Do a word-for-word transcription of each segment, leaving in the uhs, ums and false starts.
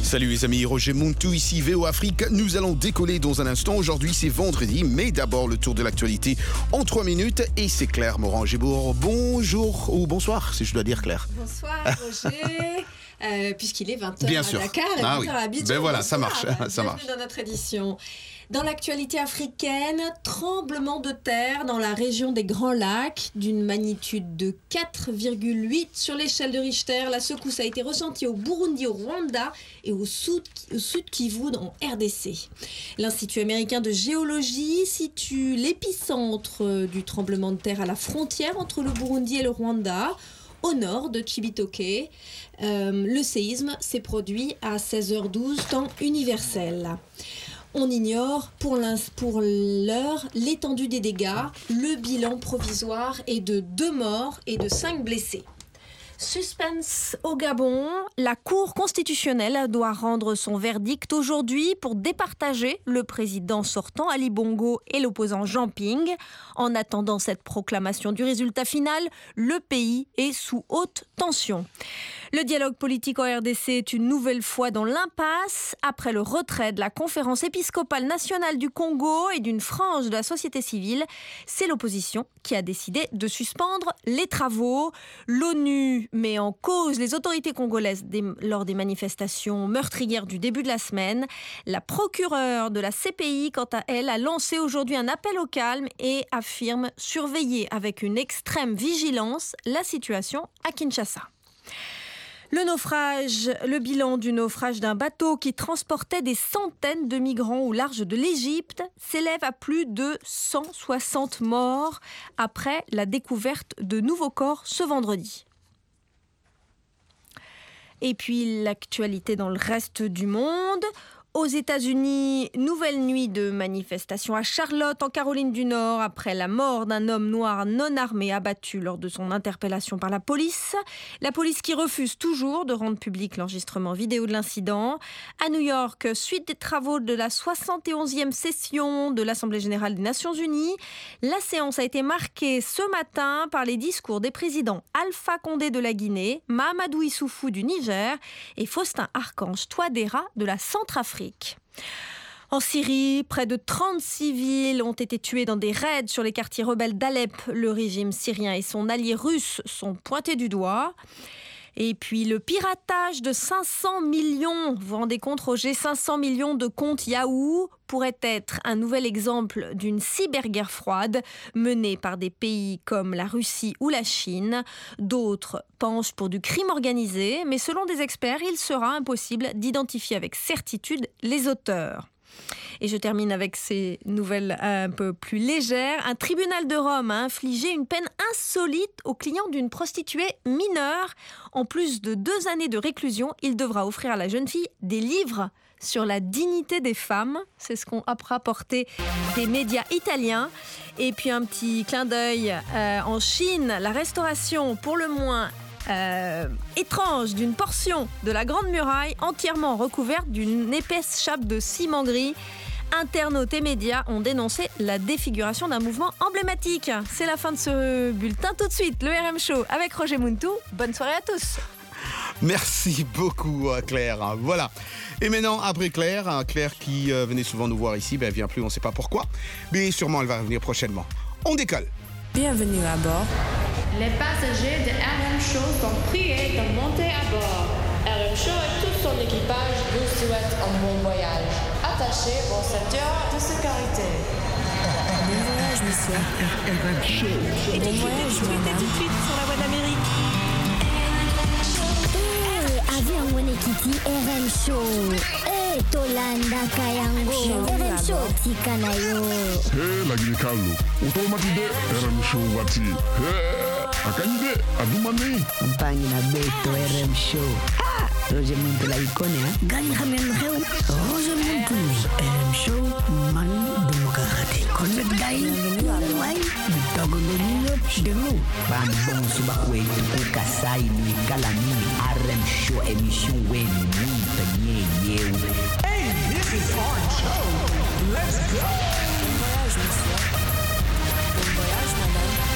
Salut les amis, Roger Muntu ici, V O Afrique. Nous allons décoller dans un instant. Aujourd'hui, c'est vendredi, mais d'abord le tour de l'actualité en trois minutes. Et c'est Claire Morin-Gébour. Bonjour ou bonsoir, si je dois dire Claire. Bonsoir Roger. Euh, puisqu'il est vingt heures Bien à sûr. Dakar et ah vingt oui. heures à Abidjan. Ben voilà, Bonsoir. ça marche. ça Bienvenue marche. dans notre édition. Dans l'actualité africaine, tremblement de terre dans la région des Grands Lacs d'une magnitude de quatre virgule huit sur l'échelle de Richter. La secousse a été ressentie au Burundi, au Rwanda et au Sud, au Sud Kivu en R D C. L'Institut américain de géologie situe l'épicentre du tremblement de terre à la frontière entre le Burundi et le Rwanda, au nord de Chibitoke. Euh, le séisme s'est produit à seize heures douze, temps universel. On ignore pour l'heure l'étendue des dégâts. Le bilan provisoire est de deux morts et de cinq blessés. Suspense au Gabon, la Cour constitutionnelle doit rendre son verdict aujourd'hui pour départager le président sortant Ali Bongo et l'opposant Jean Ping. En attendant cette proclamation du résultat final, le pays est sous haute tension. Le dialogue politique en R D C est une nouvelle fois dans l'impasse après le retrait de la conférence épiscopale nationale du Congo et d'une frange de la société civile. C'est l'opposition qui a décidé de suspendre les travaux. L'ONU met en cause les autorités congolaises des, lors des manifestations meurtrières du début de la semaine. La procureure de la C P I, quant à elle, a lancé aujourd'hui un appel au calme et affirme surveiller avec une extrême vigilance la situation à Kinshasa. Le naufrage, le bilan du naufrage d'un bateau qui transportait des centaines de migrants au large de l'Égypte s'élève à plus de cent soixante morts après la découverte de nouveaux corps ce vendredi. Et puis l'actualité dans le reste du monde. Aux États-Unis, nouvelle nuit de manifestation à Charlotte, en Caroline du Nord, après la mort d'un homme noir non armé abattu lors de son interpellation par la police. La police qui refuse toujours de rendre public l'enregistrement vidéo de l'incident. À New York, suite des travaux de la soixante et onzième session de l'Assemblée générale des Nations unies, la séance a été marquée ce matin par les discours des présidents Alpha Condé de la Guinée, Mahamadou Issoufou du Niger et Faustin Archange Touadéra de la Centrafrique. En Syrie, près de trente civils ont été tués dans des raids sur les quartiers rebelles d'Alep. Le régime syrien et son allié russe sont pointés du doigt. Et puis le piratage de cinq cents millions, vous vous rendez compte Roger, cinq cents millions de comptes Yahoo pourrait être un nouvel exemple d'une cyberguerre froide menée par des pays comme la Russie ou la Chine. D'autres penchent pour du crime organisé, mais selon des experts, il sera impossible d'identifier avec certitude les auteurs. Et je termine avec ces nouvelles un peu plus légères. Un tribunal de Rome a infligé une peine insolite au client d'une prostituée mineure. En plus de deux années de réclusion, il devra offrir à la jeune fille des livres sur la dignité des femmes. C'est ce qu'ont rapporté des médias italiens. Et puis un petit clin d'œil euh, en Chine, la restauration pour le moins Euh, étrange d'une portion de la Grande Muraille entièrement recouverte d'une épaisse chape de ciment gris. Internautes et médias ont dénoncé la défiguration d'un mouvement emblématique. C'est la fin de ce bulletin. Tout de suite, le R M Show avec Roger Muntu. Bonne soirée à tous. Merci beaucoup Claire. Voilà. Et maintenant, après Claire, Claire qui euh, venait souvent nous voir ici, ben, elle vient plus, on ne sait pas pourquoi. Mais sûrement elle va revenir prochainement. On décolle. Bienvenue à bord. Les passagers de R M Show sont priés de monter à bord. R M Show et tout son équipage vous souhaitent un bon voyage. Attachez vos ceintures de sécurité. Bon voyage, monsieur. R M Show. Et tout de suite, tout de suite sur la voie d'Amérique. Eh, avion Wenekiti R M Show. Eh, Tolanda Kayango. R M Show tikanayo. Hey, la Guinée Carlo. Automatique R M Show wati. Hey. Akanyide, adumani. Mpangi na beto R M Show. Ah, Roger Muntu la ikone ha. Gani khamen kheu. Roger Muntu. R M Show man demokrate. Connect dai. Wai. Bitogo lelilo demu. Ban bon suba kwetu kukasai ni kalami R M Show émission wen ni tanye yeu. Hey, this is our show. Let's go. Bon voyage, monsieur. Bon voyage, madame.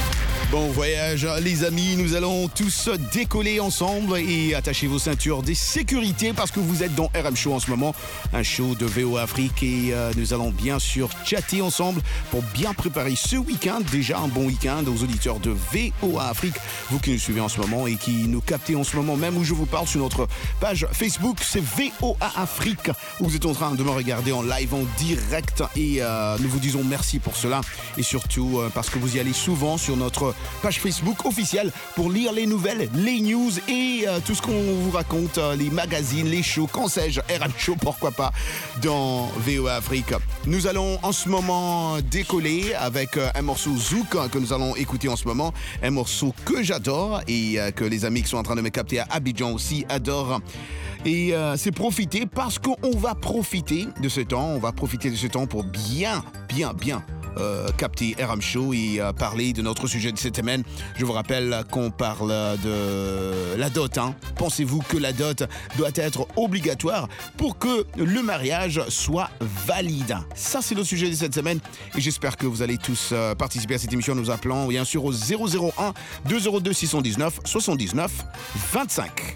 Bon voyage les amis, nous allons tous décoller ensemble et attachez vos ceintures de sécurité parce que vous êtes dans R M Show en ce moment, un show de V O A Afrique et euh, nous allons bien sûr chatter ensemble pour bien préparer ce week-end, déjà un bon week-end aux auditeurs de V O A Afrique, vous qui nous suivez en ce moment et qui nous captez en ce moment même où je vous parle sur notre page Facebook, c'est V O A Afrique où vous êtes en train de me regarder en live, en direct et euh, nous vous disons merci pour cela et surtout euh, parce que vous y allez souvent sur notre page Facebook officielle pour lire les nouvelles, les news et euh, tout ce qu'on vous raconte, euh, les magazines, les shows, quand sais-je, R M Show, pourquoi pas, dans V O A Afrique. Nous allons en ce moment décoller avec euh, un morceau Zouk que nous allons écouter en ce moment, un morceau que j'adore et euh, que les amis qui sont en train de me capter à Abidjan aussi adorent. Et euh, c'est profiter parce qu'on va profiter de ce temps, on va profiter de ce temps pour bien, bien, bien Euh, capter R M Show et euh, parler de notre sujet de cette semaine. Je vous rappelle qu'on parle de la dot. Hein. Pensez-vous que la dot doit être obligatoire pour que le mariage soit valide? Ça, c'est le sujet de cette semaine et j'espère que vous allez tous euh, participer à cette émission en nous appelant bien sûr au zéro zéro un deux zéro deux six cent dix-neuf soixante-dix-neuf vingt-cinq.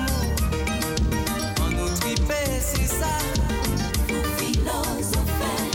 Philosopher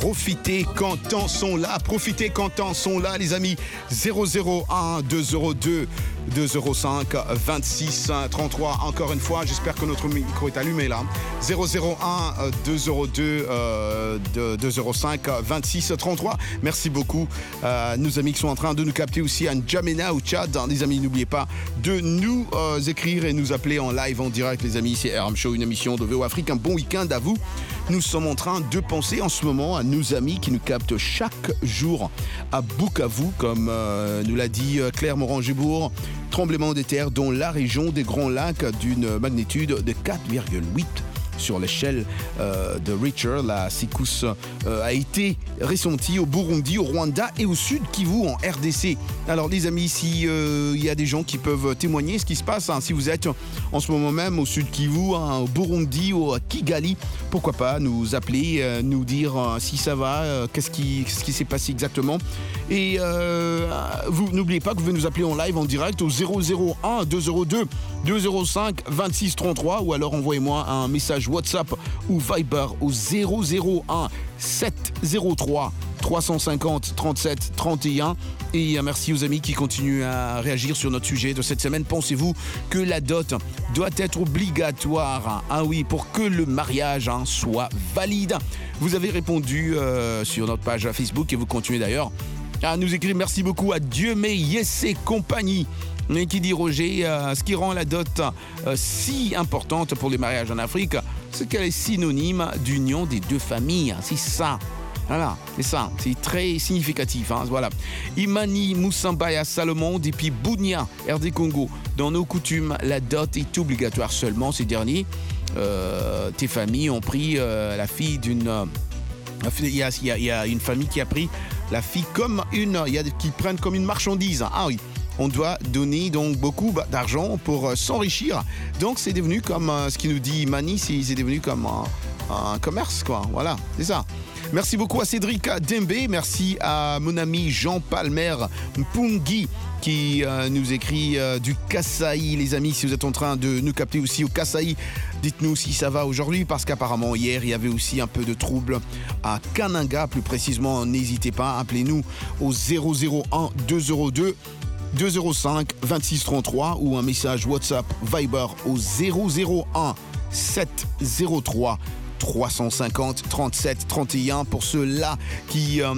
profitez quand temps sont là. Profitez quand temps sont là, les amis. zéro zéro un deux zéro deux deux zéro cinq vingt-six trente-trois. Encore une fois, j'espère que notre micro est allumé là. zéro zéro un deux zéro deux deux zéro cinq vingt-six trente-trois. Merci beaucoup à nos amis qui sont en train de nous capter aussi à N'Djamena au Tchad. Les amis, n'oubliez pas de nous euh, écrire et nous appeler en live, en direct, les amis. C'est R M Show, une émission de V O Afrique. Un bon week-end à vous. Nous sommes en train de penser en ce moment à nos amis qui nous captent chaque jour à Bukavu, comme euh, nous l'a dit Claire Morin-Gébourg. Tremblement de terre dans la région des Grands Lacs d'une magnitude de quatre virgule huit. Sur l'échelle euh, de Richter, la secousse euh, a été ressentie au Burundi, au Rwanda et au Sud Kivu en R D C. Alors les amis, s'il euh, y a des gens qui peuvent témoigner ce qui se passe, hein, si vous êtes en ce moment même au Sud Kivu, hein, au Burundi, au Kigali, pourquoi pas nous appeler, euh, nous dire euh, si ça va, euh, qu'est-ce qui, qu'est-ce qui s'est passé exactement. Et euh, vous n'oubliez pas que vous pouvez nous appeler en live, en direct au zéro zéro un deux zéro deux deux zéro cinq vingt-six trente-trois ou alors envoyez-moi un message WhatsApp ou Viber au zéro zéro un sept zéro trois trois cent cinquante trente-sept trente et un. Et merci aux amis qui continuent à réagir sur notre sujet de cette semaine. Pensez-vous que la dot doit être obligatoire? Ah oui, pour que le mariage hein, soit valide. Vous avez répondu euh, sur notre page Facebook et vous continuez d'ailleurs à nous écrire. Merci beaucoup à Dieu mais Yes et compagnie. Mais qui dit Roger, euh, ce qui rend la dot euh, si importante pour les mariages en Afrique, c'est qu'elle est synonyme d'union des deux familles. C'est ça. Voilà, c'est ça. C'est très significatif. Hein, voilà. Imani Moussambaya Salomon, depuis Bunia, R D Congo. Dans nos coutumes, la dot est obligatoire seulement. Ces derniers, euh, tes familles ont pris euh, la fille d'une... Euh, il y, a, il, y a, il y a une famille qui a pris la fille comme une... Il y a qui prennent comme une marchandise. Ah oui. On doit donner donc beaucoup d'argent pour euh, s'enrichir. Donc c'est devenu comme euh, ce qu'il nous dit Mani, c'est, c'est devenu comme un, un commerce quoi. Voilà, c'est ça. Merci beaucoup à Cédric Dembe, merci à mon ami Jean Palmer Mpungi qui euh, nous écrit euh, du Kasaï. Les amis, si vous êtes en train de nous capter aussi au Kasaï, dites-nous si ça va aujourd'hui parce qu'apparemment hier il y avait aussi un peu de trouble à Kananga. Plus précisément, n'hésitez pas, appelez-nous au zéro zéro un deux zéro deux deux zéro cinq vingt-six trente-trois ou un message WhatsApp Viber au zéro zéro un sept zéro trois trois cent cinquante trente-sept trente et un. Pour ceux-là qui euh,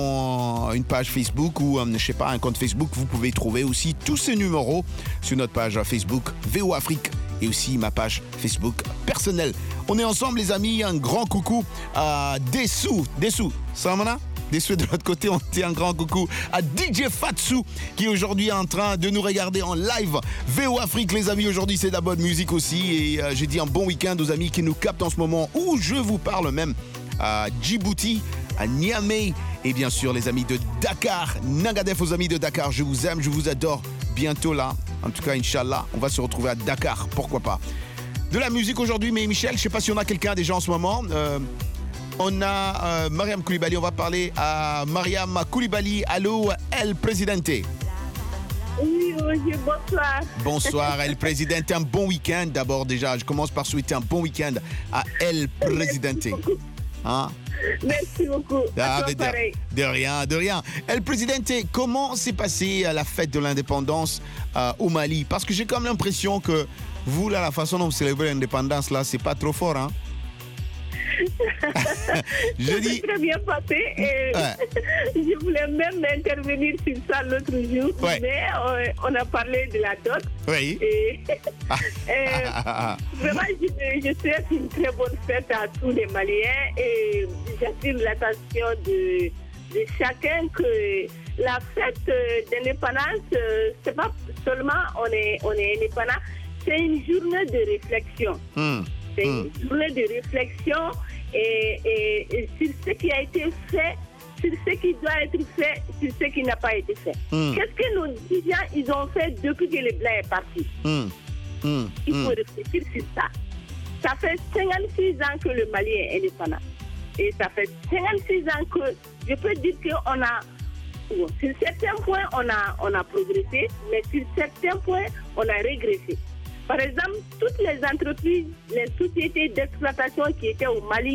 ont une page Facebook ou, euh, je sais pas, un compte Facebook, vous pouvez trouver aussi tous ces numéros sur notre page Facebook V O Afrique et aussi ma page Facebook personnelle. On est ensemble les amis, un grand coucou à Dessous. Dessous, ça va Dessous de l'autre côté, on dit un grand coucou à D J Fatsu qui aujourd'hui est en train de nous regarder en live. V O Afrique les amis, aujourd'hui c'est de la bonne musique aussi et euh, j'ai dit un bon week-end aux amis qui nous captent en ce moment où je vous parle même à Djibouti, à Niamey et bien sûr les amis de Dakar. Nangadef aux amis de Dakar, je vous aime, je vous adore. Bientôt là, en tout cas Inch'Allah, on va se retrouver à Dakar, pourquoi pas. De la musique aujourd'hui, mais Michel, je ne sais pas si on a quelqu'un déjà en ce moment. Euh, On a euh, Mariam Koulibaly, on va parler à Mariam Koulibaly. Allô, El Presidente. Oui, oui, bonsoir. Bonsoir, El Presidente. Un bon week-end d'abord déjà. Je commence par souhaiter un bon week-end à El Presidente. Hein? Merci beaucoup. Ah, de, de rien, de rien. El Presidente, comment s'est passée la fête de l'indépendance euh, au Mali? Parce que j'ai comme l'impression que vous, là, la façon dont vous célébrez l'indépendance, là, c'est pas trop fort, hein? Je dis très bien passé et ouais. Je voulais même intervenir sur ça l'autre jour, ouais. Mais euh, on a parlé de la dot. Oui. Et, et vraiment, je, je souhaite une très bonne fête à tous les Maliens et j'attire l'attention de, de chacun que la fête d'indépendance, c'est pas seulement on est, on est indépendant, c'est une journée de réflexion. Mm. C'est une mm. journée de réflexion et, et, et sur ce qui a été fait, sur ce qui doit être fait, sur ce qui n'a pas été fait. Mm. Qu'est-ce que nos dirigeants ils ont fait depuis que le blanc est parti? mm. Mm. Il faut mm. réfléchir sur ça. Ça fait cinquante-six ans que le Mali est indépendant. Et ça fait cinquante-six ans que je peux dire qu'on a, sur certains points, on a, on a progressé, mais sur certains points, on a régressé. Par exemple, toutes les entreprises, les sociétés d'exploitation qui étaient au Mali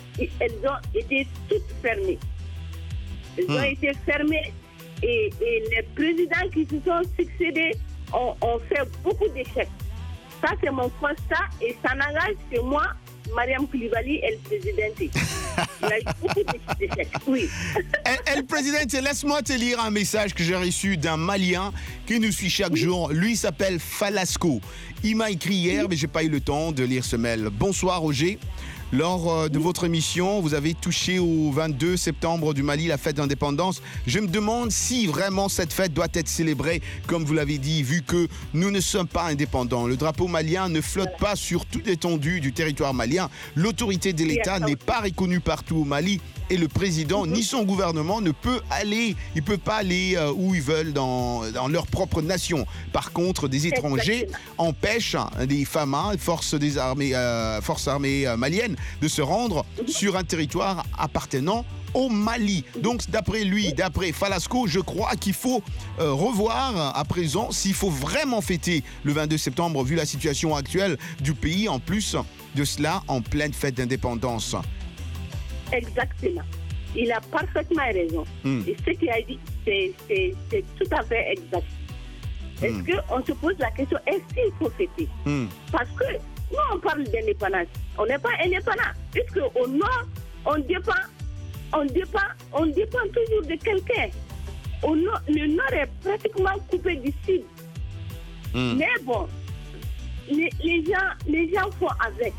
elles ont été toutes fermées. Elles Hmm. ont été fermées et, et les présidents qui se sont succédés ont, ont fait beaucoup d'échecs. Ça, c'est mon constat et ça n'engage que moi, Mariam Koulibaly, elle présidente. Il y a eu beaucoup d'échecs, oui. El, El Presidente, laisse-moi te lire un message que j'ai reçu d'un Malien qui nous suit chaque jour. Lui s'appelle Falasco. Il m'a écrit hier, mais j'ai pas eu le temps de lire ce mail. Bonsoir Roger. Lors euh, de votre émission, vous avez touché au vingt-deux septembre du Mali, la fête d'indépendance. Je me demande si vraiment cette fête doit être célébrée, comme vous l'avez dit, vu que nous ne sommes pas indépendants. Le drapeau malien ne flotte pas sur toute l'étendue du territoire malien. L'autorité de l'État n'est pas reconnue partout au Mali et le président ni son gouvernement ne peut aller, il peut pas aller euh, où ils veulent dans, dans leur propre nation. Par contre, des étrangers empêchent les F A M A, forces des armées, euh, forces armées euh, maliennes, de se rendre sur un territoire appartenant au Mali. Donc, d'après lui, d'après Falasco, je crois qu'il faut euh, revoir à présent s'il faut vraiment fêter le vingt-deux septembre, vu la situation actuelle du pays, en plus de cela, en pleine fête d'indépendance. Exactement. Il a parfaitement raison. Mm. Et ce qu'il a dit, c'est, c'est, c'est tout à fait exact. Est-ce Mm. qu'on se pose la question, est-ce qu'il faut fêter? Mm. Parce que nous, on parle d'indépendance. On n'est pas indépendant. Puisque au nord, on dépend, on dépend, on dépend toujours de quelqu'un. Au nord, le nord est pratiquement coupé du sud. Mm. Mais bon, les, les, gens, les gens font avec.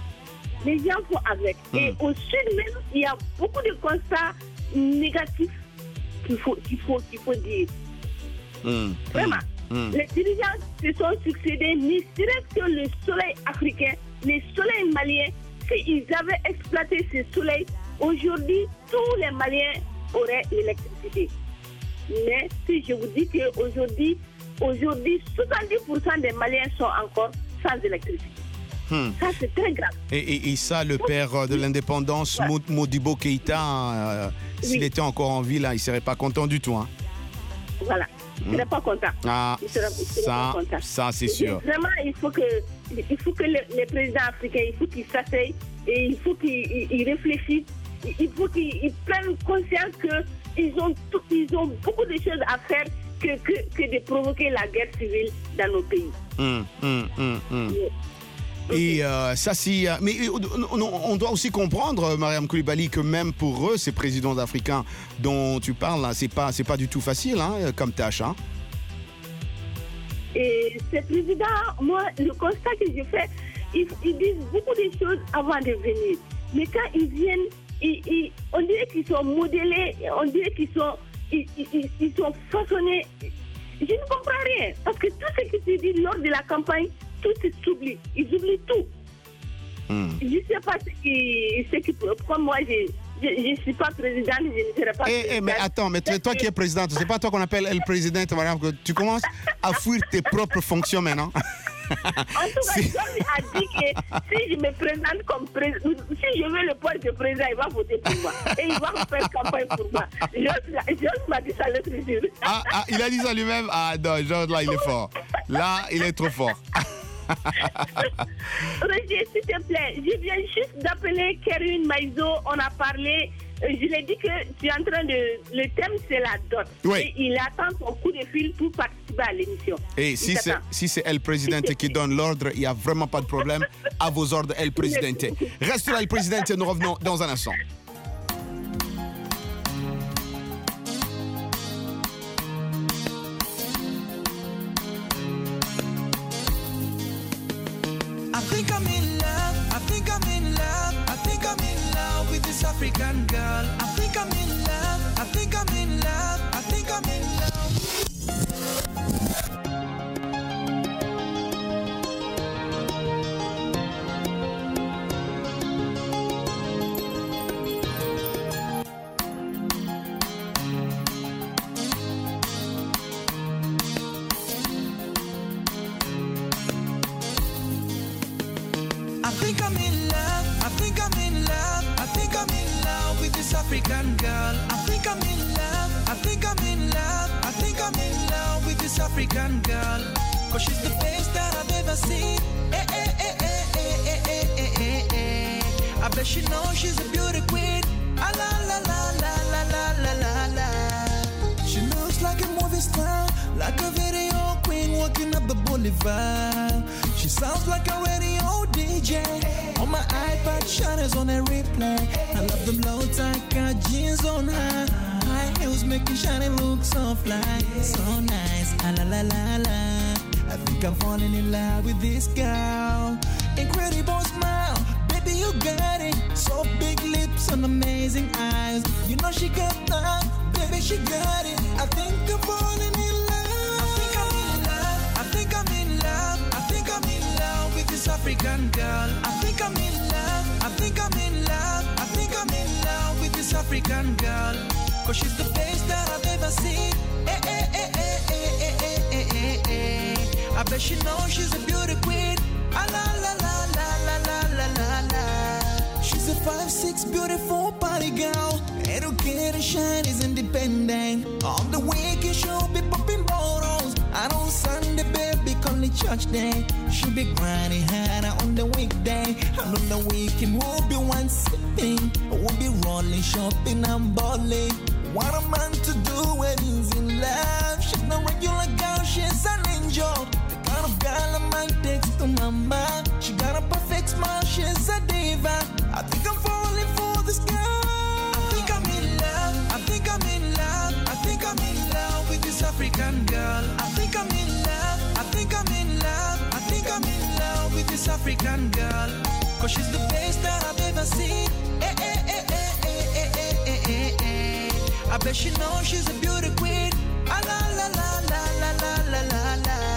Les gens font avec. Mm. Et au sud même, il y a beaucoup de constats négatifs qu'il faut, qu'il faut, qu'il faut dire. Mm. Vraiment. Mm. Les dirigeants se sont succédés, mais serait que le soleil africain, le soleil malien, s'ils avaient exploité ce soleil, aujourd'hui, tous les Maliens auraient l'électricité. Mais si je vous dis qu'aujourd'hui, aujourd'hui, soixante-dix pour cent des Maliens sont encore sans électricité. Hmm. Ça, c'est très grave. Et, et, et ça, le père de l'indépendance, Ouais. Modibo Keïta, euh, s'il Oui. était encore en vie, là, il ne serait pas content du tout. Hein. Voilà. Il ne serait pas content. Ah, Il serait, il serait ça, pas content. ça c'est Et sûr. Vraiment, il faut que, il faut que les, les présidents africains, il faut qu'ils s'asseyent et il faut qu'ils ils- ils réfléchissent. Il- Il faut qu'ils ils prennent conscience qu'ils ont, tout- ils ont beaucoup de choses à faire que, que, que de provoquer la guerre civile dans nos pays. Hum, hum, hum, hum. Oui. Et euh, ça, c'est. euh, mais euh, on, on doit aussi comprendre, euh, Mariam Koulibaly, que même pour eux, ces présidents africains dont tu parles, là, c'est pas, c'est pas du tout facile hein, comme tâche. Hein. Et ces présidents, moi, le constat que je fais, ils, ils disent beaucoup de choses avant de venir. Mais quand ils viennent, ils, ils- on dirait qu'ils sont modélés, on dirait qu'ils sont, ils, ils- ils sont façonnés. Je ne comprends rien. Parce que tout ce qui se dit lors de la campagne, tout s'oublie. Ils oublient tout. Hmm. Je ne sais pas ce qui, ce qui comme moi, je ne suis pas présidente, je ne serai pas Eh, présidente. eh, mais attends, mais c'est toi qui es présidente, c'est pas toi qu'on appelle elle présidente, Mariam, que tu commences à fuir tes propres fonctions maintenant. En tout cas, John a dit que si je me présente comme président, si je veux le poste de président, il va voter pour moi. Et il va faire campagne pour moi. John m'a dit ça l'autre jour. Ah, ah, il a dit ça lui-même. Ah non, Georges, là, il est fort. Là, il est trop fort. Roger, s'il te plaît, je viens juste d'appeler Kerwin Maïzo. On a parlé. euh, Je lui ai dit que tu es en train de. Le thème, c'est la dot. Oui. Et il attend son coup de fil pour participer à l'émission. Et Il si c'est t'attend. si c'est El Presidente qui donne l'ordre, il n'y a vraiment pas de problème. À vos ordres, El Presidente. Reste là, El Presidente, nous revenons dans un instant. I think I'm in love, I think I'm in love, I think I'm in love with this African girl. I think I'm in love, I think I'm in love, I think I'm in love. I think I'm in love, I think I'm in love, I think I'm in love with this African girl. I think I'm in love, I think I'm in love, I think I'm in love with this African girl. Cause she's the best that I've ever seen. Eh, eh, eh, eh, eh, eh, eh, eh, eh, eh. I bet she knows she's a beauty queen. Ah, la la la la la la la la la. She looks like a movie star, like a video queen walking up the boulevard. She sounds like a radio D J. On my iPad, Shawty's on a replay. I love them low tight, got jeans on her. High heels making Shawty look so fly, so nice. Ah, la la la la. I think I'm falling in love with this girl. Incredible smile, baby you got it. So big lips and amazing eyes. You know she got that, baby she got it. I think I'm falling in love. I think I'm in love. I think I'm in love. I think I'm in love with this African girl. I think I'm in love. I think I'm in love. I think I'm in love with this African girl. Cause she's the best that I've ever seen. Eh, eh, eh, eh, eh, eh, eh, eh, eh. I bet she knows she's a beauty queen. Ah, la la la la la la la la la. She's a five six beautiful body girl. Educated, shine, is independent. On the weekend she'll be popping bottles. And on Sunday, baby, call it church day. She'll be grinding harder on the weekday. And on the weekend we'll be one sipping. We'll be rolling, shopping and balling. What a man to do when he's in love. She's no regular girl, she's an angel. The kind of girl a man takes to mama. She got a perfect smile, she's a diva. I think I'm falling for this girl. I think I'm in love. I think I'm in love. I think I'm in love with this African girl. I think I'm in love. I think I'm in love. I think I'm in love with this African girl. Cause she's the best that I've ever seen. Eh, eh, eh, eh, eh, eh, eh, eh, eh, eh. I bet she knows she's a beauty queen. Ah, la la la la la la la la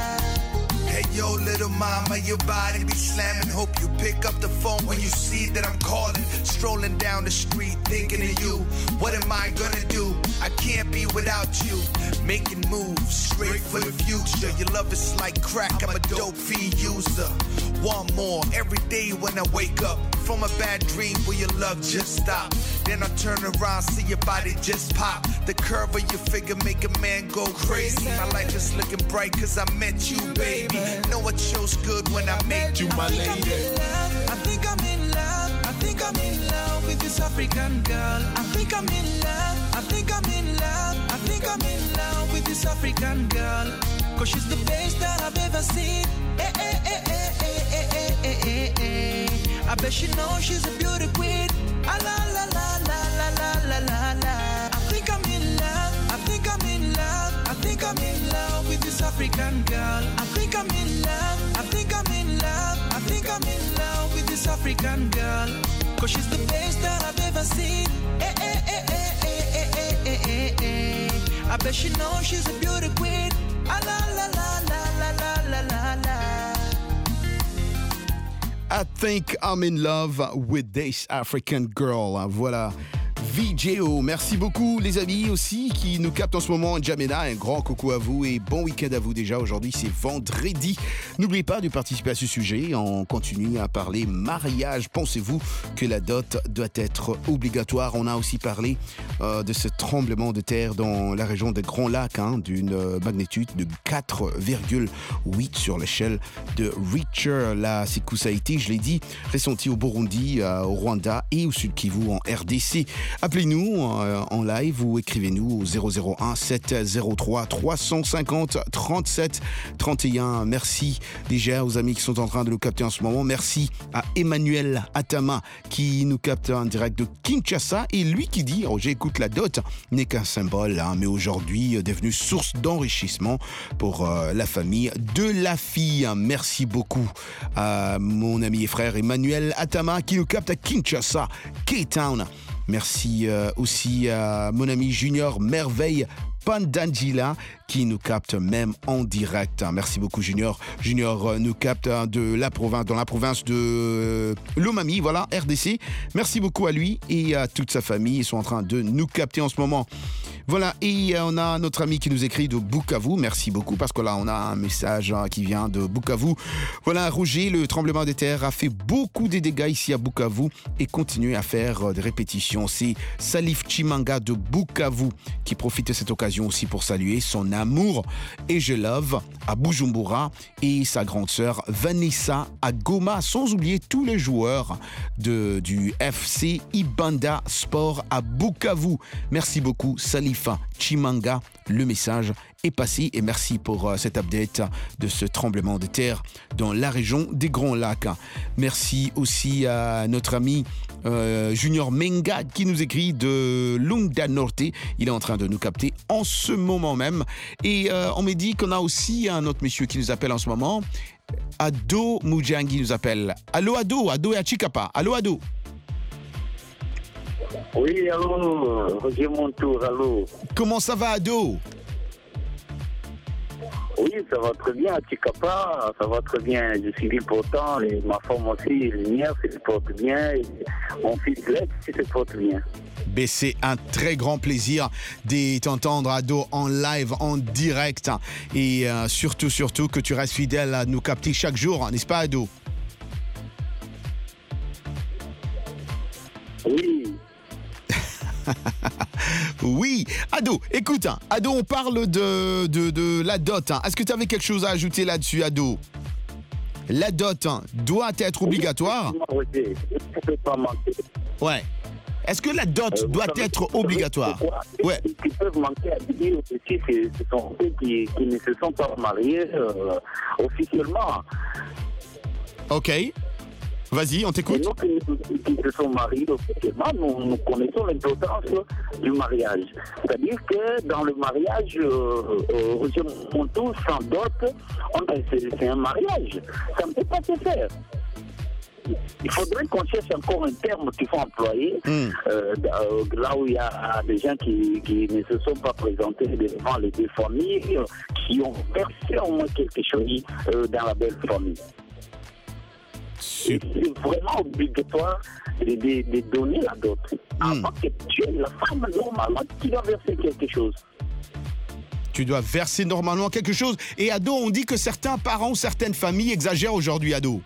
la. Hey yo, little mama, your body be slamming. Hope you pick up the phone when you see that I'm calling. Strolling down the street, thinking of you. What am I gonna do? I can't be without you. Making moves, straight for the future. Your love is like crack, I'm a dope fiend user. Want more every day when I wake up from a bad dream where your love just stopped. Then I turn around, see your body just pop. The curve of your figure make a man go crazy. My life is looking bright cause I met you, baby. Know it shows good when I met you, my lady. I think I'm in love. I think I'm in love with this African girl. I think I'm in love. I think I'm in love. I think I'm in love with this African girl. Cause she's the best that I've ever seen. Eh, eh, eh, eh, eh, eh, eh, eh, eh, eh. I bet she knows she's a beauty queen. Ah, la la la la la la la la la. I think I'm in love. I think I'm in love. I think I'm in love with this African girl. I think I'm in love. I think I'm in love. I think I'm in love with this African girl. Cause she's the best that I've ever seen. Eh, eh, eh, eh, eh, eh, eh, eh, eh, eh. I bet she knows she's a beauty queen. Ah, la la la la la la la la la. I think I'm in love with this African girl. Voilà. V J O, merci beaucoup les amis aussi qui nous captent en ce moment en Jamena. Un grand coucou à vous et bon week-end à vous déjà. Aujourd'hui c'est vendredi. N'oubliez pas de participer à ce sujet. On continue à parler mariage. Pensez-vous que la dot doit être obligatoire? On a aussi parlé euh, de ce tremblement de terre dans la région des Grands Lacs, hein, d'une magnitude de quatre virgule huit sur l'échelle de Richter. La secousse a été, je l'ai dit, ressentie au Burundi, euh, au Rwanda et au Sud Kivu en R D C. Appelez-nous euh, en live ou écrivez-nous au zéro zéro un sept zéro trois trois cinq zéro trente-sept trente et un. Merci déjà aux amis qui sont en train de nous capter en ce moment. Merci à Emmanuel Atama qui nous capte en direct de Kinshasa et lui qui dit oh, j'écoute la dot n'est qu'un symbole, hein, mais aujourd'hui euh, devenu source d'enrichissement pour euh, la famille de la fille. Merci beaucoup à mon ami et frère Emmanuel Atama qui nous capte à Kinshasa, K-Town. Merci euh, aussi à mon ami Junior Merveille Pandangila qui nous capte même en direct. Merci beaucoup Junior. Junior nous capte de la province, dans la province de Lomami, voilà, R D C. Merci beaucoup à lui et à toute sa famille. Ils sont en train de nous capter en ce moment. Voilà, et euh, on a notre ami qui nous écrit de Bukavu. Merci beaucoup parce que là, on a un message hein, qui vient de Bukavu. Voilà, Roger, le tremblement de terre a fait beaucoup de dégâts ici à Bukavu et continue à faire euh, des répétitions. C'est Salif Chimanga de Bukavu qui profite de cette occasion aussi pour saluer son amour et je love à Bujumbura et sa grande sœur Vanessa à Goma, sans oublier tous les joueurs de, du F C Ibanda Sport à Bukavu. Merci beaucoup, Salifa Chimanga. Le message est passé et merci pour uh, cet update de ce tremblement de terre dans la région des Grands Lacs. Merci aussi à notre ami euh, Junior Menga qui nous écrit de Lunda Norte. Il est en train de nous capter en ce moment même. Et euh, on m'a dit qu'on a aussi un autre monsieur qui nous appelle en ce moment. Ado Mujangi nous appelle. Allô Ado, Ado et à Chikapa. Allô Ado. Oui, allô, Roger Montour, allô. Comment ça va, Ado? Oui, ça va très bien, à Chikapa, ça va très bien. Je suis pourtant, et ma femme aussi, Lumière, se porte bien, et mon fils Lex, se porte bien. Ben, c'est un très grand plaisir de t'entendre, Ado, en live, en direct. Et euh, surtout, surtout, que tu restes fidèle à nous capter chaque jour, n'est-ce pas, Ado? Oui. Oui, Ado, écoute, hein, Ado, on parle de, de, de la dot. Hein. Est-ce que tu avais quelque chose à ajouter là-dessus, Ado? La dot hein, doit être obligatoire. Ouais. Est-ce que la dot euh, doit savez, être obligatoire? Ouais. Ce qui peuvent manquer à dire aussi, ce sont ceux qui, qui ne se sont pas mariés euh, officiellement. Ok. Vas-y, on t'écoute. Et nous qui se sont mariés officiellement, nous, nous connaissons l'importance du mariage. C'est-à-dire que dans le mariage, euh, euh, mon tour sans dot, c'est un mariage. Ça ne peut pas se faire. Il faudrait qu'on cherche encore un terme qu'il faut employer, mm. euh, là où il y a des gens qui, qui ne se sont pas présentés devant les deux familles, qui ont versé au moins quelque chose euh, dans la belle famille. C'est vraiment obligatoire de, de, de donner la dot. Mm. Avant que tu aies la femme, normalement, tu dois verser quelque chose. Tu dois verser normalement quelque chose. Et Ado, on dit que certains parents, certaines familles exagèrent aujourd'hui, Ado.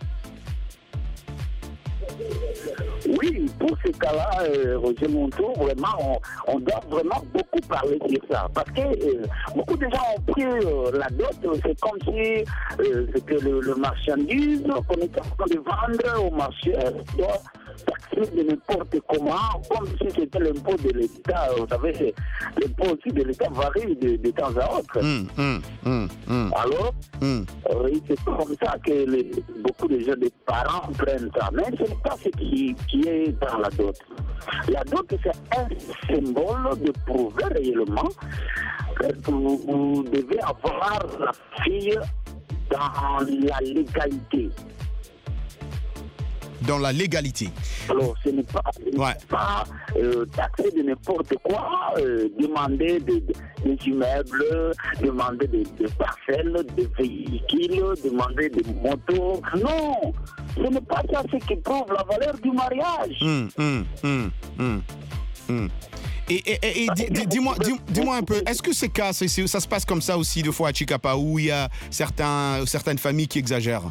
Oui, pour ce cas-là, euh, Roger Montour, vraiment, on, on doit vraiment beaucoup parler sur ça. Parce que euh, beaucoup de gens ont pris euh, la dot, c'est comme si euh, c'était le, le marchandise qu'on était en train de vendre au marché, euh, doit taxer de n'importe comment, comme si c'était l'impôt de l'État. Vous savez, l'impôt aussi de l'État varie de, de temps à autre. Mmh, mmh, mmh, mmh. Alors, mmh. Euh, c'est comme ça que les, beaucoup de gens, des parents prennent ça. Mais ce n'est pas ce qui, qui est dans la dot. La dot, c'est un symbole de prouver réellement que vous, vous devez avoir la fille dans la légalité. Dans la légalité. Alors, ce n'est pas, ce ouais. pas euh, taxer de n'importe quoi, euh, demander des de, de immeubles, demander des de parcelles, des véhicules, demander des motos. Non, ce n'est pas ça ce qui prouve la valeur du mariage. Mmh, mmh, mmh, mmh, mmh. Et, et, et, et dis, dis-moi, dis, dis-moi un peu, est-ce que c'est cas, c'est, ça se passe comme ça aussi deux fois à Chikapa, où il y a certains, certaines familles qui exagèrent?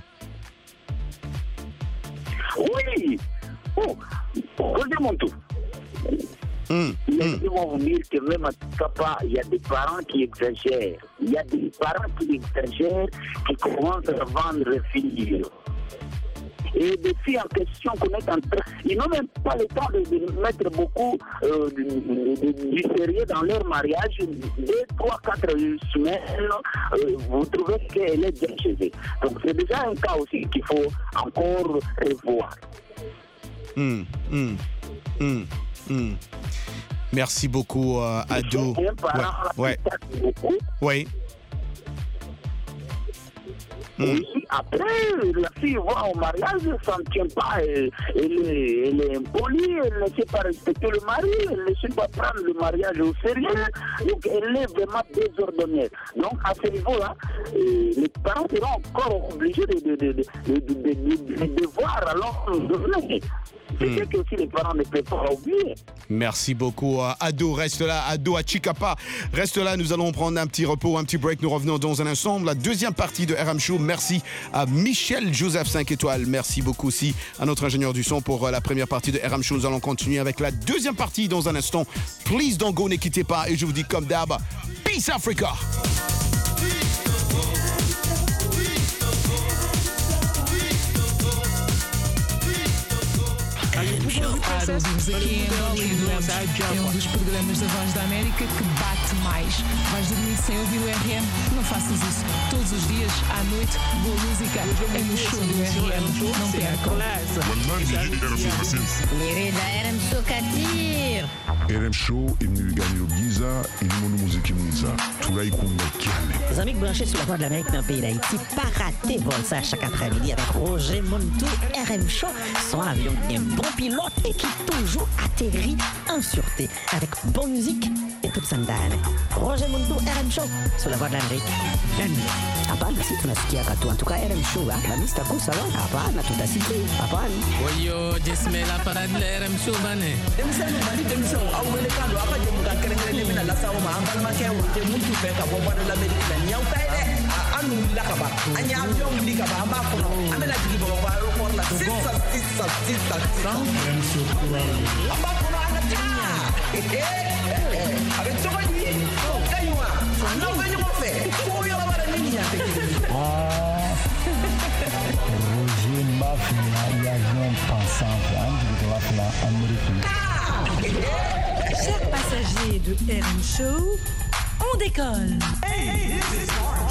Oui. Oh, regardez mon tour. Mmh, Laissez-moi mmh. vous dire que même à Chikapa, il y a des parents qui exagèrent. Il y a des parents qui exagèrent, qui commencent à vendre les filles. Et des filles en question connaissent en train. Ils n'ont même pas le temps de, de mettre beaucoup euh, de, de, de, du sérieux dans leur mariage. Deux, trois, quatre semaines, euh, vous trouvez qu'elle est bien chez eux. Donc c'est déjà un cas aussi qu'il faut encore revoir. Mmh, mmh, mmh, mmh. Merci beaucoup, euh, Ado. Ouais. Ouais. Beaucoup. Oui. Oui, après, la fille va au mariage, ça ne tient pas. Elle, elle, est, elle est impolie, elle ne sait pas respecter le mari, elle ne sait pas prendre le mariage au sérieux. Donc, elle est vraiment désordonnée. Donc, à ce niveau-là, les parents seront encore obligés de, de, de, de, de, de, de, de devoir alors devenir. C'est ce que aussi les parents ne peuvent pas oublier. Merci beaucoup. Ado, reste là. Ado à Chicapa. Reste là, nous allons prendre un petit repos, un petit break. Nous revenons dans un instant. La deuxième partie de R M Show. Merci à Michel Joseph cinq étoiles. Merci beaucoup aussi à notre ingénieur du son pour la première partie de R M Show. Nous allons continuer avec la deuxième partie dans un instant. Please don't go, ne quittez pas. Et je vous dis comme d'hab, Peace Africa. Ouvimos aqui em Angola e duramos. É um dos programas da Voz da América que bate mais. Vais dormir sem ouvir o R M? Não faças isso. Todos os dias, à noite, boa música é no show do R M. Não percam. Lirik R M Show Katir. R M Show il gagne au Giza et le monde musique Giza. Tout là il compte calme. Les amis branchés sur la Voix de l'Amérique dans le pays d'Haïti, pas rater vol ça chaque après-midi avec Roger Montou R M Show. Son avion qui est un bon pilote et qui toujours atterrit en sûreté avec bonne musique et toute sa dame. Roger Montou R M Show sur la Voix de l'Amérique. Hapana, si tunasikia katu. En tout cas, R M Show, la mista kusa lo. Hapana, tutasikia. Hapana. Oyo, jesme la parade de R M Show bane. Emisano bali demisho au wele kando apa je muka kerengere mina la sawo ma ambal ma kewa te muntu fe ka bo bado la medina nyau tay de anu la ka ba anya avion li ka ba amba ko no amela digi bo ba ro ko la sisa sisa sisa R M Show amba ko no ana ta eh eh avec to bani kaywa no venyo mo fe ko yo la bara ni ya te ah Roger Mafia y a un pensant de la Amérique. Chers passagers de R M Show, on décolle. Hey, this is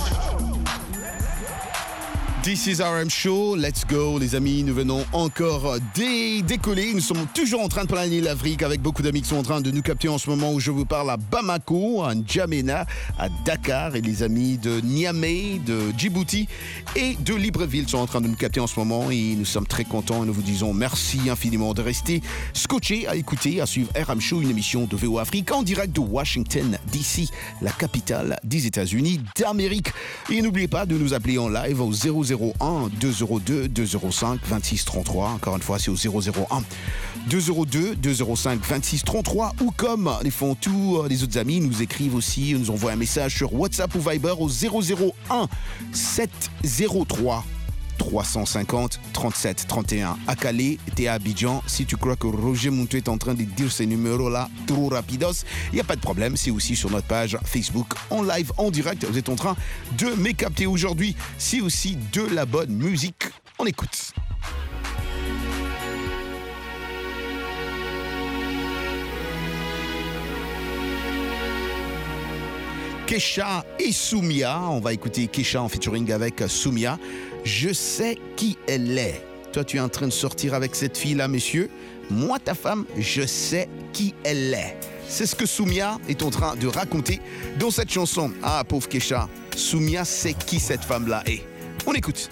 This is R M Show, let's go les amis, nous venons encore dé- décoller, nous sommes toujours en train de planer l'Afrique avec beaucoup d'amis qui sont en train de nous capter en ce moment où je vous parle à Bamako, à N'Djamena, à Dakar et les amis de Niamey, de Djibouti et de Libreville sont en train de nous capter en ce moment et nous sommes très contents et nous vous disons merci infiniment de rester scotchés à écouter, à suivre R M Show, une émission de V O Afrique en direct de Washington D C, la capitale des États-Unis d'Amérique. Et n'oubliez pas de nous appeler en live au zéro zéro un deux zéro deux deux zéro cinq vingt-six trente-trois. Encore une fois, c'est au zéro zéro un deux zéro deux deux zéro cinq vingt-six trente-trois ou comme les font tous les autres amis, nous écrivent aussi, nous envoient un message sur WhatsApp ou Viber au zéro zéro un sept zéro trois trois cent cinquante trente-sept trente et un. À Calais, t'es à Abidjan. Si tu crois que Roger Montou est en train de dire ces numéros-là trop rapidos, il n'y a pas de problème. C'est aussi sur notre page Facebook en live, en direct. Vous êtes en train de me capter aujourd'hui. C'est aussi de la bonne musique. On écoute. Kesha et Soumia. On va écouter Kesha en featuring avec Soumia. Je sais qui elle est. Toi, tu es en train de sortir avec cette fille-là, messieurs. Moi, ta femme, je sais qui elle est. C'est ce que Soumia est en train de raconter dans cette chanson. Ah, pauvre Kesha. Soumia sait qui cette femme-là est. On écoute.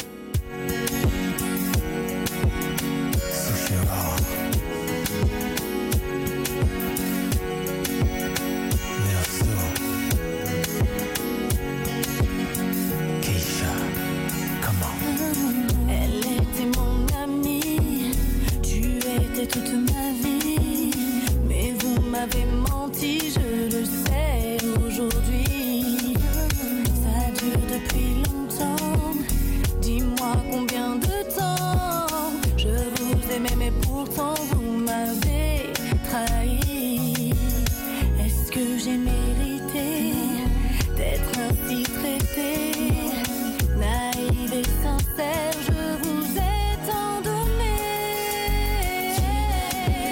Toute ma vie, mais vous m'avez menti, je le sais aujourd'hui. Ça dure depuis longtemps. Dis-moi combien de temps je vous aimais, mais pourtant vous m'avez trahi. Est-ce que j'ai mérité d'être ainsi traitée? Naïve et sincère, je vous ai tant donné.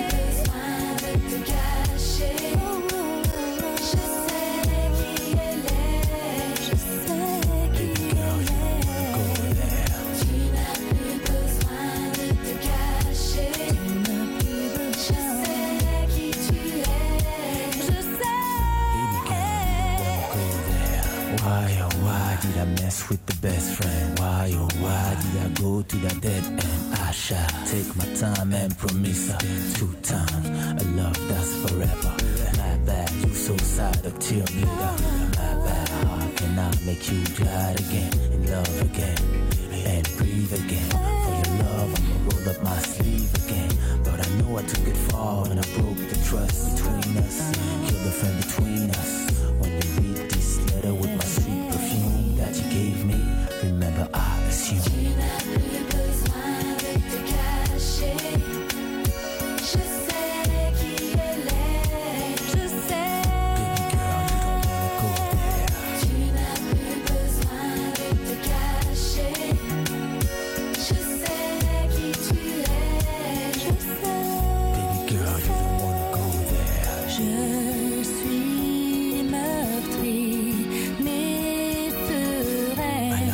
dance with the best friend. Why oh why did I go to that dead end? I shall take my time and promise her two times a love that's forever. My bad, you so sad of tear bleeder. My bad, how can I make you glad again, in love again, and breathe again? For your love, I'ma roll up my sleeve again. But I know I took it far when I broke the trust between us, killed the friend between us. When you read this letter with my sweet perfume that you gave me, remember I assume. Tu n'as plus besoin de te cacher. Je sais qui elle est. Je sais. Baby girl, you don't wanna go there. Tu n'as plus besoin de te cacher. Je sais qui tu es. Je sais. Baby girl, you don't wanna go there. Je suis meurtrie, mais sereine,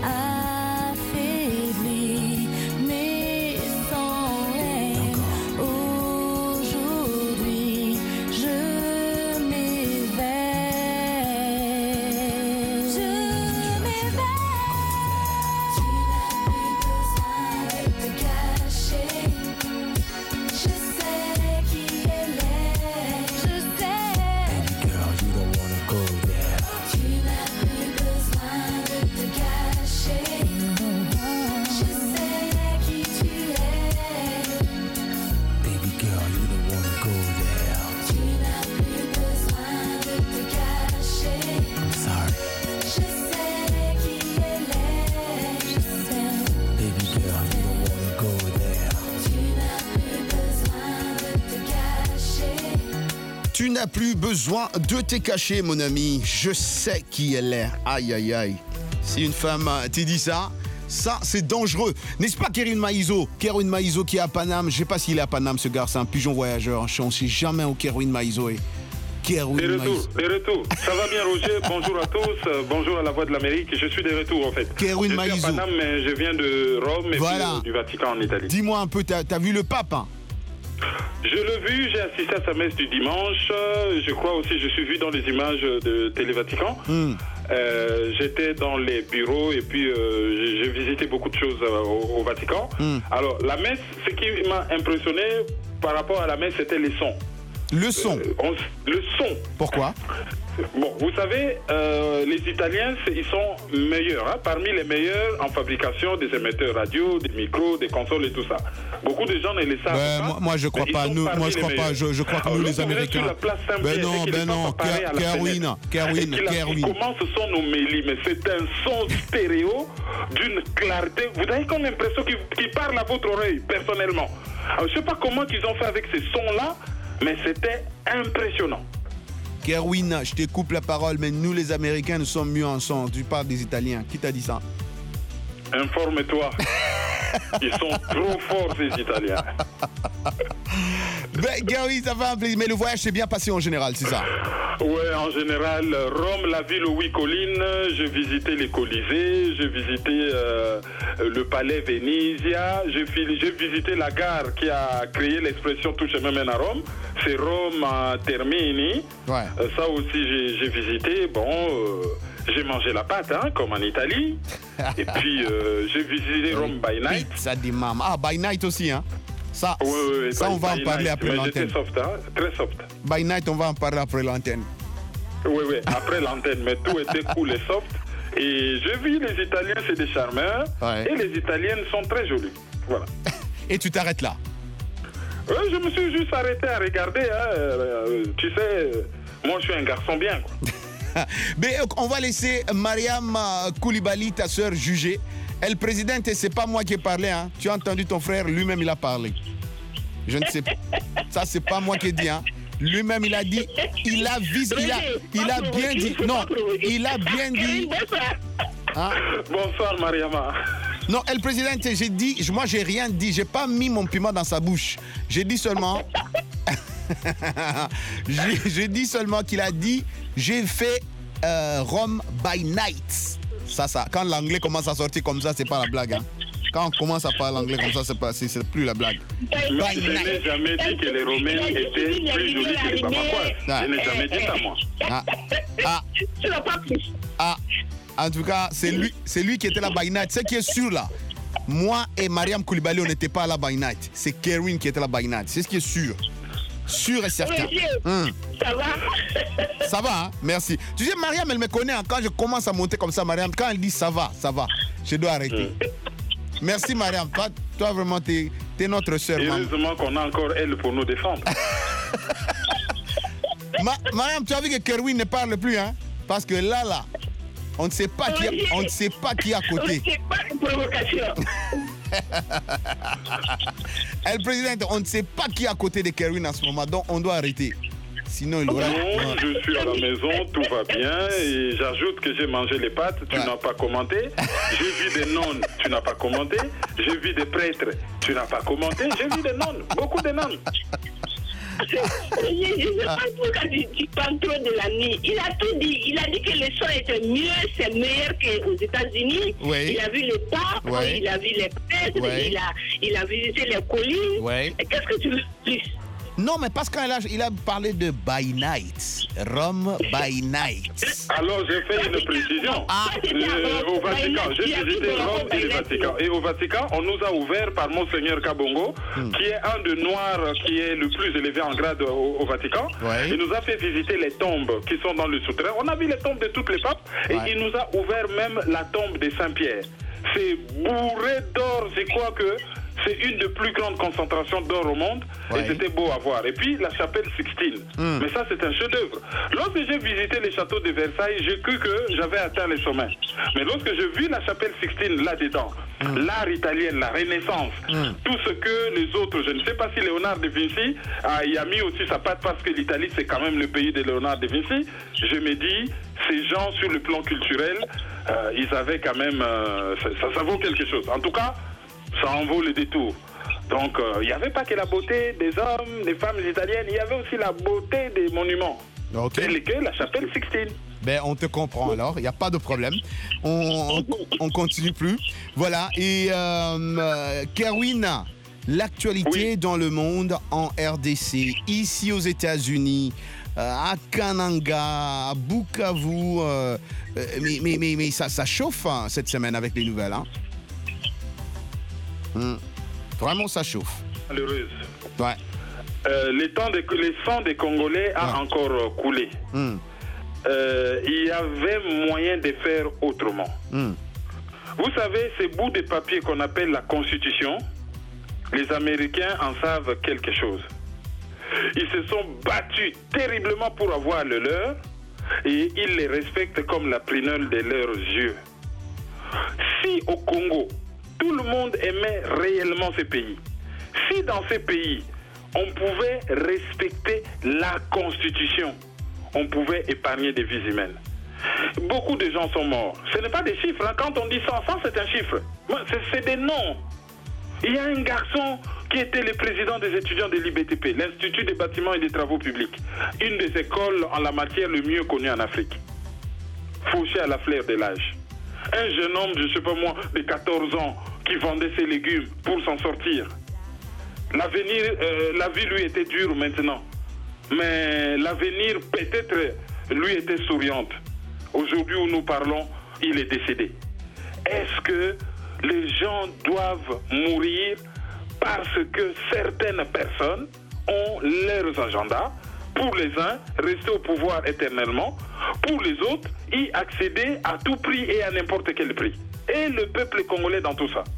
affaiblie, mais sans haine. Aujourd'hui, je m'éveille. Je m'éveille. Tu n'as plus besoin de te cacher. Je sais qui elle est. Je sais. Baby girl, you don't wanna go there. Tu n'as plus besoin de te cacher. Je sais qui tu es. Baby girl, you don't wanna go there. Tu n'as plus besoin de te cacher. I'm sorry. Je sais qui elle est. Je sais. Baby girl, you don't wanna go there. Tu n'as plus besoin de te cacher. Tu n'as plus besoin de te cacher, mon ami. Je sais qui elle est. Aïe, aïe, aïe. Si une femme euh, t'a dit ça, ça, c'est dangereux. N'est-ce pas, Kérin Maïzo? Kérin Maïzo qui est à Paname. Je sais pas s'il est à Paname, ce gars. C'est un pigeon voyageur. Je ne sais jamais où Kérin Maïzo est. Kérin Des Maïzo. retours, des retours. Ça va bien, Roger? Bonjour à tous. euh, Bonjour à la Voix de l'Amérique. Je suis des retours, en fait. Kérin Je suis Maïzo. à Paname, mais je viens de Rome et Voilà. puis, euh, du Vatican en Italie. Dis-moi un peu, t'as as vu le pape, hein? Je l'ai vu, j'ai assisté à sa messe du dimanche. euh, Je crois aussi, je suis vu dans les images de Télé Vatican. Hmm. Euh, J'étais dans les bureaux et puis euh, j'ai j'ai visité beaucoup de choses euh, au, au Vatican. Hmm. Alors, la messe, ce qui m'a impressionné par rapport à la messe, c'était les sons. Le son. Euh, on- le son. Pourquoi? Bon, vous savez, euh, les Italiens, c'est- ils sont meilleurs, hein, parmi les meilleurs en fabrication des émetteurs radio, des micros, des consoles et tout ça. Beaucoup de gens ne le savent Ben, pas. moi, moi, je crois mais ils pas. sont Nous, parmi moi, je les crois pas. meilleurs. Je, je crois que Alors, nous, les lorsqu'on est Américains. sur la place Saint-Pierre, Ben non, et qu'il ben est non. pas paré à la Kerwin, fenêtre, Kerwin, et qu'il a- Kerwin. il commence son homélie, mais c'est un son stéréo d'une clarté. Vous avez comme l'impression qu'il qu'il parle à votre oreille, personnellement. Alors, je sais pas comment ils ont fait avec ces sons-là, mais c'était impressionnant. Kerwin, je te coupe la parole, mais nous, les Américains, nous sommes mieux en son. Tu parles des Italiens. Qui t'a dit ça? Informe-toi. Ils sont trop forts, ces Italiens. Ben, Gary, ça fait un plaisir. Mais le voyage s'est bien passé en général, c'est ça? Ouais, en général, Rome, la ville aux huit collines, j'ai visité les Colisées, j'ai visité euh, le palais Venezia, j'ai fi- j'ai visité la gare qui a créé l'expression « Tout chemin mène à Rome », c'est Rome à Termini. Ouais. Euh, ça aussi, j'ai j'ai visité. Bon, euh, j'ai mangé la pâte, hein, comme en Italie. Et puis, euh, j'ai visité Rome by night. Pizza di mamma. Ah, by night aussi, hein? Ça, Oui, oui, oui, ça by- on va en by parler night. après Mais l'antenne. j'étais soft, hein, très soft. By night, on va en parler après l'antenne. Oui, oui, après l'antenne, mais tout était cool et soft. Et je vis les Italiens, c'est des charmeurs. Ouais. Et les Italiennes sont très jolies. Voilà. Et tu t'arrêtes là? Euh, je me suis juste arrêté à regarder. Hein. Euh, tu sais, euh, moi je suis un garçon bien, quoi. Mais euh, on va laisser Mariam euh, Koulibaly, ta sœur, juger. Elle présidente, et c'est pas moi qui ai parlé. Hein. Tu as entendu ton frère, lui-même il a parlé. Je ne sais pas. Ça, c'est pas moi qui ai dit. Hein. Lui-même il a dit, il a visé, il a, il a bien dit. Non, il a bien dit. Hein? Bonsoir, Mariama. Non, elle présidente, j'ai dit, moi j'ai rien dit, j'ai pas mis mon piment dans sa bouche. J'ai dit seulement, j'ai j'ai dit seulement qu'il a dit, j'ai fait euh, Rome by night. Ça, ça. Quand l'anglais commence à sortir comme ça, c'est pas la blague. Hein. Quand on commence à parler anglais comme ça, c'est pas, c'est, c'est plus la blague. Mais je n'ai jamais dit que les Romains étaient plus jolis que les Bamakois. Je n'ai jamais dit ça, moi. Ah, ah, Tu n'as pas pris. ah. En tout cas, c'est lui, c'est lui qui était là by night. Ce qui est sûr là, moi et Mariam Koulibaly, on n'était pas là by night. C'est Kerwin qui était là by night. C'est ce qui est sûr. Sûr et certain. Oui, Hum. ça va? Ça va, hein? Merci. Tu sais, Mariam, elle me connaît. Hein, quand je commence à monter comme ça, Mariam, quand elle dit ça va, ça va, je dois arrêter. Merci, Mariam. Toi, toi vraiment, t'es es notre sœur. Heureusement qu'on a encore elle pour nous défendre. Ma Mariam, tu as vu que Kerwin ne parle plus, hein? Parce que là, là, on ne sait pas qui, on ne sait pas qui est à côté. On ne sait pas une provocation. Elle, présidente, on ne sait pas qui est à côté de Kerwin en ce moment, donc on doit arrêter. Sinon, il aura... Non, je suis à la maison, tout va bien. Et j'ajoute que j'ai mangé les pâtes, tu ouais. n'as pas commenté. J'ai vu des nonnes, tu n'as pas commenté. J'ai vu des prêtres, tu n'as pas commenté. J'ai vu des nonnes, beaucoup de nonnes. Je ne sais pas pourquoi tu, tu parles trop de la nuit. Il a tout dit. Il a dit que le son était mieux, c'est meilleur qu'aux États-Unis. Oui. Il a vu les papes, oui. il a vu les prêtres, oui. il, a, il a visité les collines. Oui. Et qu'est-ce que tu veux plus? Non, mais parce qu'il a, il a parlé de by night. Rome by night. Alors, j'ai fait une précision. Ah. Euh, au Vatican, j'ai visité Rome et le Vatican. Et au Vatican, on nous a ouvert par Monseigneur Kabongo, hmm. qui est un de noirs qui est le plus élevé en grade au, au Vatican. Ouais. Il nous a fait visiter les tombes qui sont dans le souterrain. On a vu les tombes de toutes les papes. Et ouais. il nous a ouvert même la tombe de Saint-Pierre. C'est bourré d'or, je crois que... C'est une des plus grandes concentrations d'or au monde, ouais. et c'était beau à voir. Et puis la chapelle Sixtine, mm. mais ça c'est un chef-d'œuvre. Lorsque j'ai visité les châteaux de Versailles, j'ai cru que j'avais atteint les sommets. Mais lorsque j'ai vu la chapelle Sixtine là-dedans, mm. l'art italien, la Renaissance, mm. tout ce que les autres, je ne sais pas si Léonard de Vinci a, y a mis aussi sa patte parce que l'Italie c'est quand même le pays de Léonard de Vinci, je me dis, ces gens sur le plan culturel, euh, ils avaient quand même, euh, ça, ça, ça vaut quelque chose. En tout cas, ça en vaut le détour. Donc, il euh, n'y avait pas que la beauté des hommes, des femmes italiennes, il y avait aussi la beauté des monuments. Ok. Tels que la chapelle Sixtine. Ben, on te comprend alors, il n'y a pas de problème. On, on, on continue plus. Voilà, et euh, euh, Kerwin, l'actualité oui. dans le monde en R D C, ici aux États-Unis, euh, à Kananga, à Bukavu, euh, mais, mais, mais, mais ça, ça chauffe hein, cette semaine avec les nouvelles, hein? Mmh. Vraiment, ça chauffe. Malheureuse. Ouais. Euh, les, temps de, les sang des Congolais a ouais. encore euh, coulé. Mmh. Euh, il y avait moyen de faire autrement. Mmh. Vous savez, ces bouts de papier qu'on appelle la Constitution, les Américains en savent quelque chose. Ils se sont battus terriblement pour avoir le leur et ils les respectent comme la prunelle de leurs yeux. Si au Congo, tout le monde aimait réellement ces pays. Si dans ces pays, on pouvait respecter la Constitution, on pouvait épargner des vies humaines. Beaucoup de gens sont morts. Ce n'est pas des chiffres. Hein. Quand on dit cent, cent c'est un chiffre. C'est des noms. Il y a un garçon qui était le président des étudiants de l'I B T P, l'Institut des bâtiments et des travaux publics, une des écoles en la matière le mieux connue en Afrique. Fauché à la fleur de l'âge. Un jeune homme, je ne sais pas moi, de quatorze ans, qui vendait ses légumes pour s'en sortir. L'avenir, euh, la vie lui était dure maintenant. Mais l'avenir, peut-être, lui était souriante. Aujourd'hui où nous parlons, il est décédé. Est-ce que les gens doivent mourir parce que certaines personnes ont leurs agendas? Pour les uns, rester au pouvoir éternellement. Pour les autres, y accéder à tout prix et à n'importe quel prix. Et le peuple congolais dans tout ça.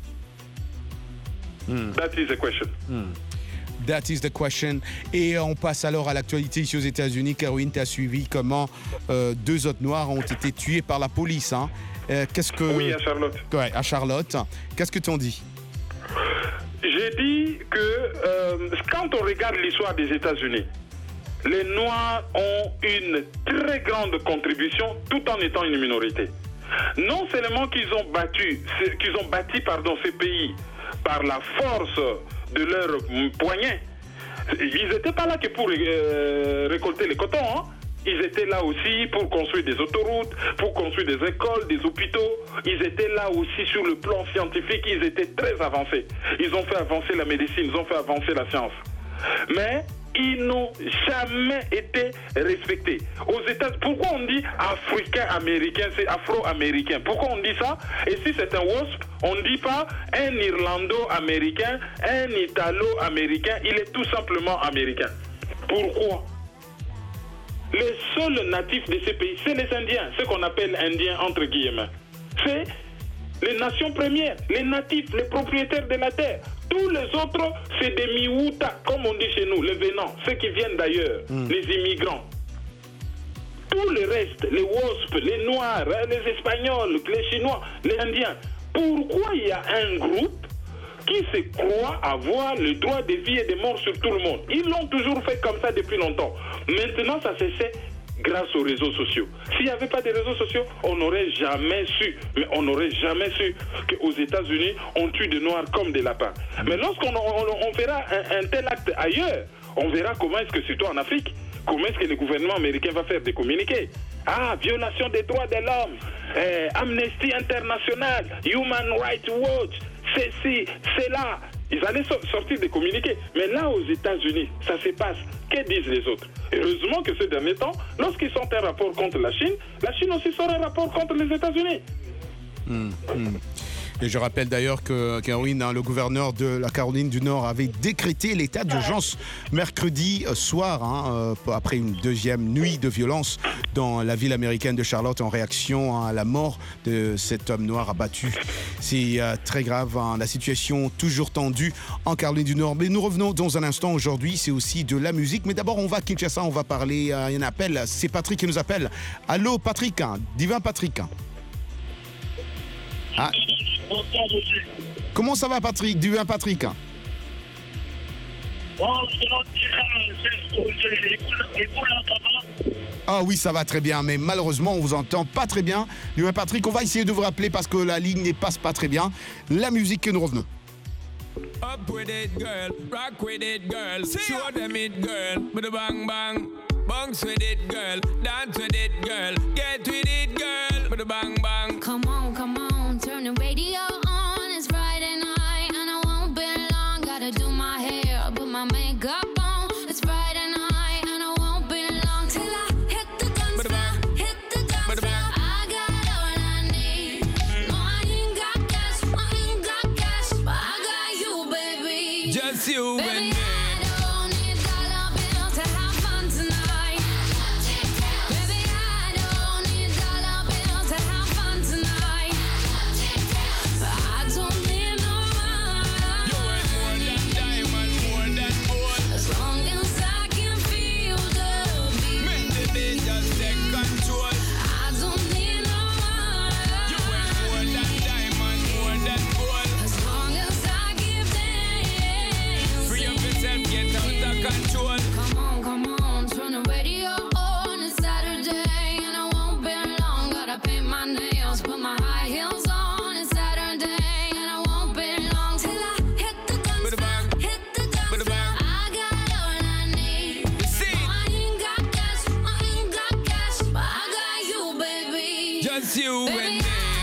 Mm. That is the question. Mm. That is the question. Et on passe alors à l'actualité ici aux États-Unis. Kerwin, tu as suivi comment euh, deux autres Noirs ont été tués par la police. Hein? Euh, qu'est-ce que... Oui, à Charlotte. Ouais, à Charlotte. Qu'est-ce que t'en dis? J'ai dit que euh, quand on regarde l'histoire des États-Unis, les Noirs ont une très grande contribution tout en étant une minorité. Non seulement qu'ils ont battu, qu'ils ont bâti pardon, ces pays par la force de leurs poignets. Ils n'étaient pas là que pour euh, récolter le coton. Hein. Ils étaient là aussi pour construire des autoroutes, pour construire des écoles, des hôpitaux. Ils étaient là aussi sur le plan scientifique. Ils étaient très avancés. Ils ont fait avancer la médecine, ils ont fait avancer la science. Mais ils n'ont jamais été respecté. Aux États, pourquoi on dit africain-américain, c'est afro-américain? Pourquoi on dit ça? Et si c'est un WASP, on ne dit pas un irlando-américain, un italo-américain, il est tout simplement américain. Pourquoi? Les seuls natifs de ces pays, c'est les Indiens, ce qu'on appelle Indiens entre guillemets. C'est les nations premières, les natifs, les propriétaires de la terre. Tous les autres, c'est des miouta, comme on dit chez nous, les venants, ceux qui viennent d'ailleurs, mm. les immigrants. Tout le reste, les WASP, les Noirs, les Espagnols, les Chinois, les Indiens. Pourquoi il y a un groupe qui se croit avoir le droit de vie et de mort sur tout le monde? Ils l'ont toujours fait comme ça depuis longtemps. Maintenant, ça se fait grâce aux réseaux sociaux. S'il n'y avait pas de réseaux sociaux, on n'aurait jamais su, mais on n'aurait jamais su qu'aux États-Unis, on tue des Noirs comme des lapins. Mais lorsqu'on on, on fera un, un tel acte ailleurs, on verra comment est-ce que, surtout en Afrique, comment est-ce que le gouvernement américain va faire des communiqués. Ah, violation des droits de l'homme, eh, Amnesty International, Human Rights Watch, c'est ci, c'est là. Ils allaient sortir des communiqués. Mais là, aux États-Unis, ça se passe. Que disent les autres? Heureusement que ces derniers temps, lorsqu'ils sortent un rapport contre la Chine, la Chine aussi sort un rapport contre les États-Unis. Mmh, mmh. Et je rappelle d'ailleurs que Caroline, hein, le gouverneur de la Caroline du Nord, avait décrété l'état d'urgence mercredi soir, hein, euh, après une deuxième nuit de violence dans la ville américaine de Charlotte en réaction à la mort de cet homme noir abattu. C'est euh, très grave, hein, la situation toujours tendue en Caroline du Nord. Mais nous revenons dans un instant. Aujourd'hui, c'est aussi de la musique. Mais d'abord, on va à Kinshasa, on va parler. Euh, il y a un appel, c'est Patrick qui nous appelle. Allô, Patrick, hein, divin Patrick. Ah. Comment ça va, Patrick? Du bien, Patrick? Ah oui, ça va très bien, mais malheureusement, on vous entend pas très bien. Du bien, Patrick, on va essayer de vous rappeler parce que la ligne ne passe pas très bien. La musique que nous revenons. Up with it, girl. Rock with it, girl. Show them it, girl. With a bang bang. Bounce with it, girl. Dance with it, girl. Get with it, girl. With a bang bang. Come on, come on, turn the radio on. It's Friday night and I won't be long. Gotta do my hair, put my makeup on. It's Friday night and I won't be long till I hit the dance floor, hit the dance floor. I got all I need. No, I ain't got cash, I ain't got cash, but I got you, baby. Just you baby, and me. You and me.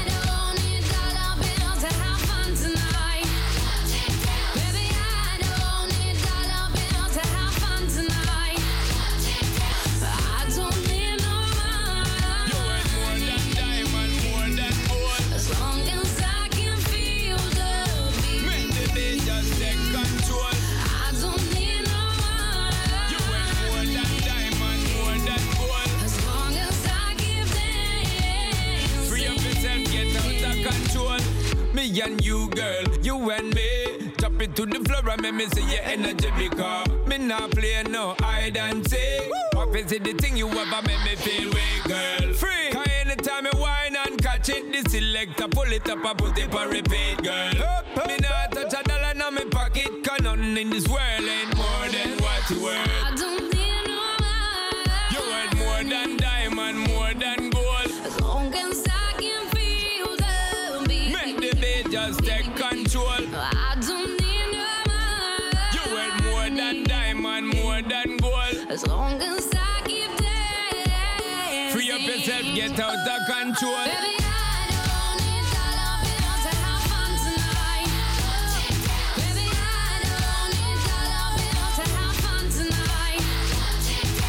Me and you, girl, you and me. Drop it to the floor and make me see your energy because me not play no hide and seek. What is it the thing you ever make me feel weak, girl? Free. Cause anytime you whine and catch it, the selector pull it up and put it on repeat, girl. Up, up, me not touch a dollar in my pocket, cause nothing in this world ain't more than what you worth. I don't need no man. You worth more than diamond, more than gold. As long as I can feel the beat. Make the beat just take control. I don't need no man. You worth more than diamond, more than gold. As long as I keep dancing. Free up yourself, get out of control. Baby, I don't need dollar bills to have fun tonight. Baby, I don't need dollar bills to have fun tonight.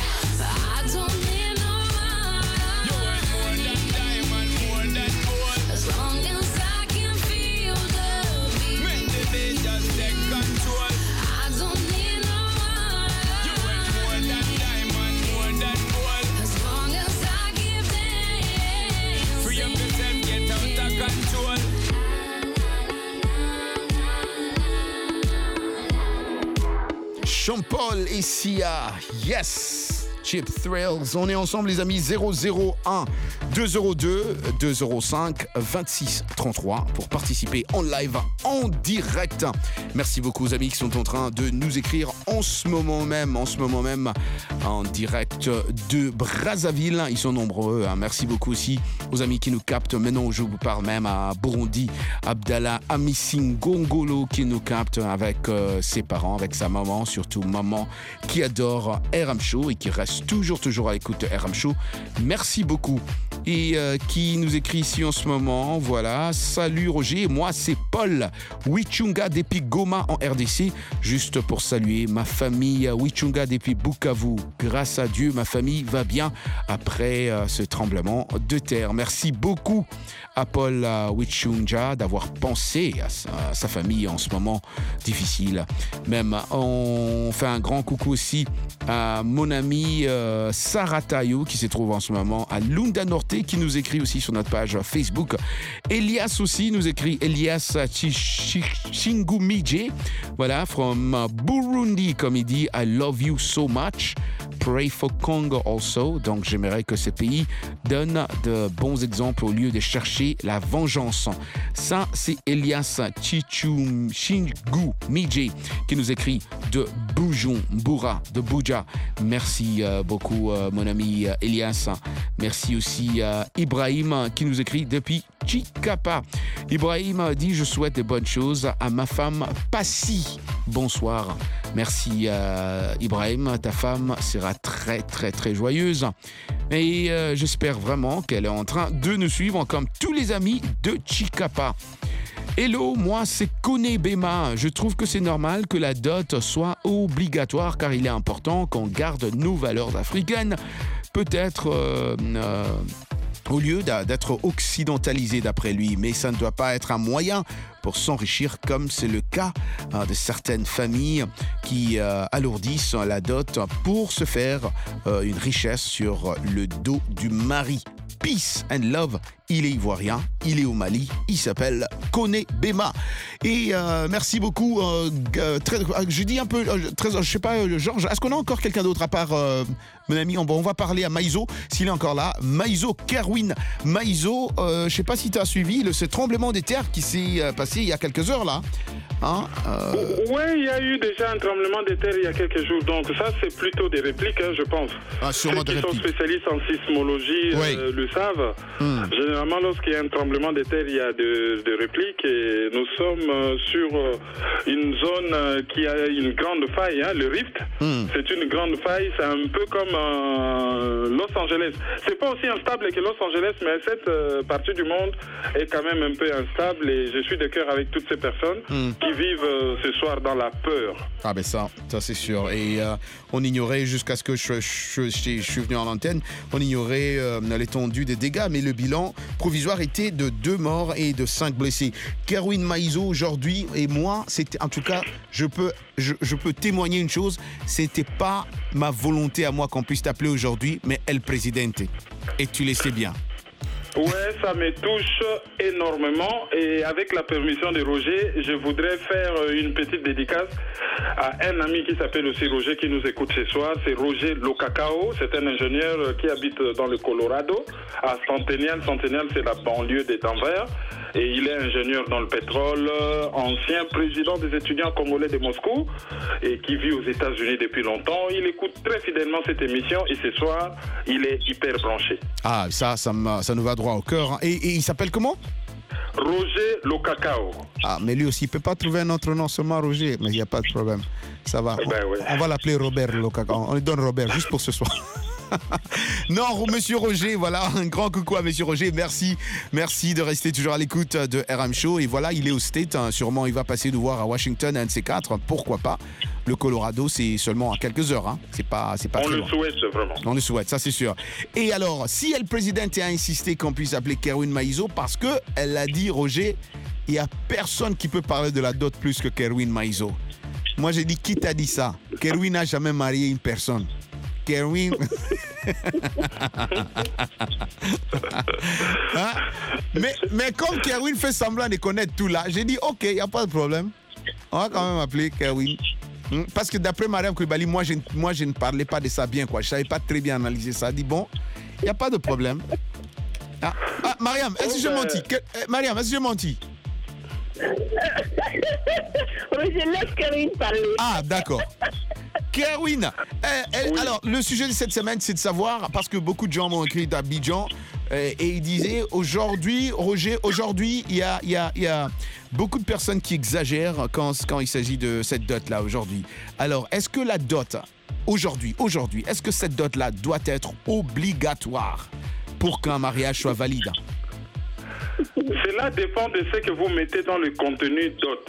Sean Paul et Sia. Yes! Cheap Thrills. On est ensemble, les amis. zéro zéro un deux zéro deux deux zéro cinq vingt-six trente-trois pour participer en live, en direct. Merci beaucoup aux amis qui sont en train de nous écrire en ce moment même, en ce moment même, en direct de Brazzaville. Ils sont nombreux. Hein. Merci beaucoup aussi aux amis qui nous captent. Maintenant, je vous parle même à Burundi. Abdallah Amissingongolo qui nous capte avec euh, ses parents, avec sa maman, surtout maman qui adore R M Show et qui reste toujours, toujours à l'écoute de R M Show. Merci beaucoup. Et euh, qui nous écrit ici en ce moment, voilà. Salut Roger, moi c'est Paul Wichunga depuis Goma en R D C. Juste pour saluer ma famille Wichunga depuis Bukavu. Grâce à Dieu, ma famille va bien après euh, ce tremblement de terre. Merci beaucoup à Paul euh, Wichunga d'avoir pensé à sa, à sa famille en ce moment difficile. Même on fait un grand coucou aussi à mon ami euh, Sarah Tayo qui se trouve en ce moment à Lunda Norte, qui nous écrit aussi sur notre page Facebook. Elias aussi nous écrit, Elias Chingumije, voilà, from Burundi, comme il dit, I love you so much. Pray for Congo also. Donc j'aimerais que ce pays donne de bons exemples au lieu de chercher la vengeance. Ça, c'est Elias Chichum Shingu Mije qui nous écrit de Bujumbura, de Buja. Merci euh, beaucoup, euh, mon ami euh, Elias. Merci aussi à euh, Ibrahim qui nous écrit depuis Chikapa. Ibrahim dit: je souhaite de bonnes choses à ma femme Passi. Bonsoir. Merci euh, Ibrahim, ta femme sera très très très joyeuse. Et euh, j'espère vraiment qu'elle est en train de nous suivre comme tous les amis de Chikapa. Hello, moi c'est Kone Bema. Je trouve que c'est normal que la dot soit obligatoire car il est important qu'on garde nos valeurs africaines. Peut-être euh, euh, au lieu d'être occidentalisé d'après lui, mais ça ne doit pas être un moyen pour s'enrichir comme c'est le cas hein, de certaines familles qui euh, alourdissent la dot pour se faire euh, une richesse sur le dos du mari. Peace and love. Il est ivoirien, il est au Mali, il s'appelle Kone Bema. Et euh, merci beaucoup. Euh, très, je dis un peu, très, je sais pas, Georges, est-ce qu'on a encore quelqu'un d'autre à part euh, mon ami? on, on va parler à Maïzo, s'il est encore là. Maïzo Kerwin. Maïzo, euh, je sais pas si tu as suivi le, ce tremblement de terre qui s'est euh, passé il y a quelques heures là. Hein, euh... Oui, il y a eu déjà un tremblement de terre il y a quelques jours. Donc ça, c'est plutôt des répliques, hein, je pense. Ah, sûrement Ceux des qui répliques. sont spécialistes en sismologie oui. euh, le savent. Hmm. Généralement, lorsqu'il y a un tremblement de terre, il y a de, de répliques. Et nous sommes euh, sur euh, une zone euh, qui a une grande faille, hein, le Rift. Hmm. C'est une grande faille. C'est un peu comme euh, Los Angeles. C'est pas aussi instable que Los Angeles, mais cette euh, partie du monde est quand même un peu instable. Et je suis de cœur avec toutes ces personnes hmm. qui vivent euh, ce soir dans la peur. Ah ben ça, ça c'est sûr. Et euh, on ignorait, jusqu'à ce que je, je, je, je suis venu en antenne, on ignorait euh, l'étendue des dégâts, mais le bilan provisoire était de deux morts et de cinq blessés. Kerwin Maïzo aujourd'hui et moi, c'était en tout cas, je peux, je, je peux témoigner une chose, c'était pas ma volonté à moi qu'on puisse t'appeler aujourd'hui, mais El Presidente. Et tu le sais bien. Ouais, ça me touche énormément et avec la permission de Roger, je voudrais faire une petite dédicace à un ami qui s'appelle aussi Roger qui nous écoute ce soir. C'est Roger Lokakao, c'est un ingénieur qui habite dans le Colorado, à Centennial. Centennial, c'est la banlieue de Denver. Et il est ingénieur dans le pétrole, ancien président des étudiants congolais de Moscou et qui vit aux États-Unis depuis longtemps. Il écoute très fidèlement cette émission et ce soir, il est hyper branché. Ah, ça, ça, ça nous va droit au cœur. Hein. Et, et il s'appelle comment? Roger Lokakao. Ah, mais lui aussi, il ne peut pas trouver un autre nom, seulement Roger, mais il n'y a pas de problème. Ça va. Ben on, ouais. on va l'appeler Robert Lokakao. On lui donne Robert juste pour ce soir. Non, monsieur Roger, voilà, un grand coucou à monsieur Roger, merci, merci de rester toujours à l'écoute de R M Show. Et voilà, il est au State, hein, sûrement il va passer nous voir à Washington, un de ces quatre, pourquoi pas. Le Colorado, c'est seulement à quelques heures, hein. c'est pas, c'est pas On très le loin. souhaite vraiment. On le souhaite, ça c'est sûr. Et alors, si El Presidente a insisté qu'on puisse appeler Kerwin Maïzo, parce que elle a dit, Roger, il n'y a personne qui peut parler de la dot plus que Kerwin Maïzo. Moi j'ai dit, qui t'a dit ça? Kerwin n'a jamais marié une personne. Kerwin. Hein? mais, mais comme Kerwin fait semblant de connaître tout là, j'ai dit ok, il n'y a pas de problème. On va quand même appeler Kerwin. Parce que d'après Mariam Koulibaly, moi je, moi je ne parlais pas de ça bien, quoi. Je ne savais pas très bien analyser ça. Elle dit bon, il n'y a pas de problème. Ah, ah Mariam, est-ce que j'ai menti que, eh, Mariam, est-ce que j'ai menti Oui, je laisse Kerwin parler. Ah, d'accord. Kerwin, eh, eh, oui. Alors le sujet de cette semaine, c'est de savoir, parce que beaucoup de gens m'ont écrit d'Abidjan, eh, et ils disaient aujourd'hui, Roger, aujourd'hui, il y a, y, a, y a beaucoup de personnes qui exagèrent quand, quand il s'agit de cette dot-là aujourd'hui. Alors, est-ce que la dot, aujourd'hui, aujourd'hui, est-ce que cette dot-là doit être obligatoire pour qu'un mariage soit valide? Cela dépend de ce que vous mettez dans le contenu dot.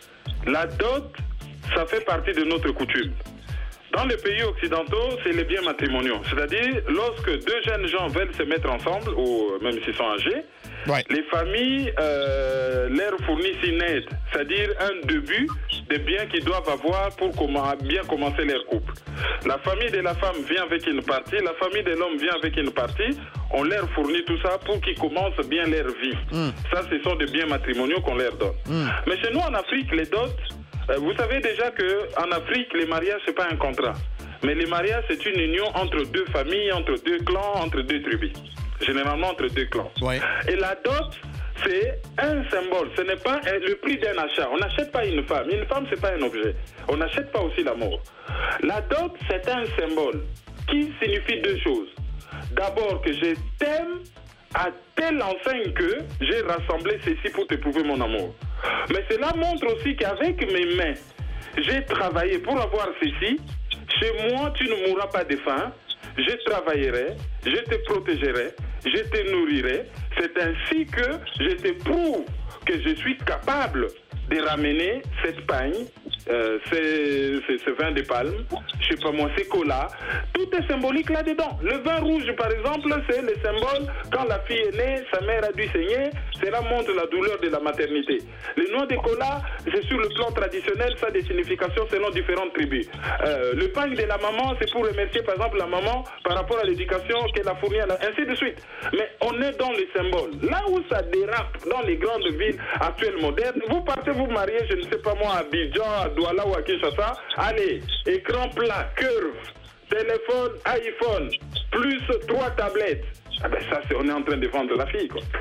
La dot, ça fait partie de notre coutume. Dans les pays occidentaux, c'est les biens matrimoniaux. C'est-à-dire, lorsque deux jeunes gens veulent se mettre ensemble, ou même s'ils sont âgés, ouais. les familles euh, leur fournissent une aide, c'est-à-dire un début des biens qu'ils doivent avoir pour comment, bien commencer leur couple. La famille de la femme vient avec une partie, la famille de l'homme vient avec une partie, on leur fournit tout ça pour qu'ils commencent bien leur vie. Mm. Ça, ce sont des biens matrimoniaux qu'on leur donne. Mm. Mais chez nous, en Afrique, les dots, euh, vous savez déjà qu'en Afrique, les mariages, ce n'est pas un contrat. Mais les mariages, c'est une union entre deux familles, entre deux clans, entre deux tribus. Généralement entre deux clans. Ouais. Et la dot, c'est un symbole. Ce n'est pas le prix d'un achat. On n'achète pas une femme. Une femme, ce n'est pas un objet. On n'achète pas aussi l'amour. La dot, c'est un symbole qui signifie deux choses. D'abord, que je t'aime à telle enseigne que j'ai rassemblé ceci pour te prouver mon amour. Mais cela montre aussi qu'avec mes mains, j'ai travaillé pour avoir ceci. Chez moi, tu ne mourras pas de faim. Je travaillerai, je te protégerai, je te nourrirai. C'est ainsi que je te prouve que je suis capable de ramener cette pagne, euh, ce, ce, ce vin de palme, je sais pas moi, ces colas. Tout est symbolique là-dedans. Le vin rouge, par exemple, c'est le symbole. Quand la fille est née, sa mère a dû saigner. Cela montre la douleur de la maternité. Les noix de cola, c'est sur le plan traditionnel, ça a des significations selon différentes tribus. Euh, le pain de la maman, c'est pour remercier, par exemple, la maman par rapport à l'éducation qu'elle a fournie, à la... ainsi de suite. Mais on est dans les symboles. Là où ça dérape dans les grandes villes actuelles modernes, vous partez vous marier, je ne sais pas moi, à Abidjan, à Douala ou à Kinshasa, allez, écran plat, curve, téléphone, iPhone, plus trois tablettes. Ah ben ça, c'est, on est en train de vendre la fille, quoi.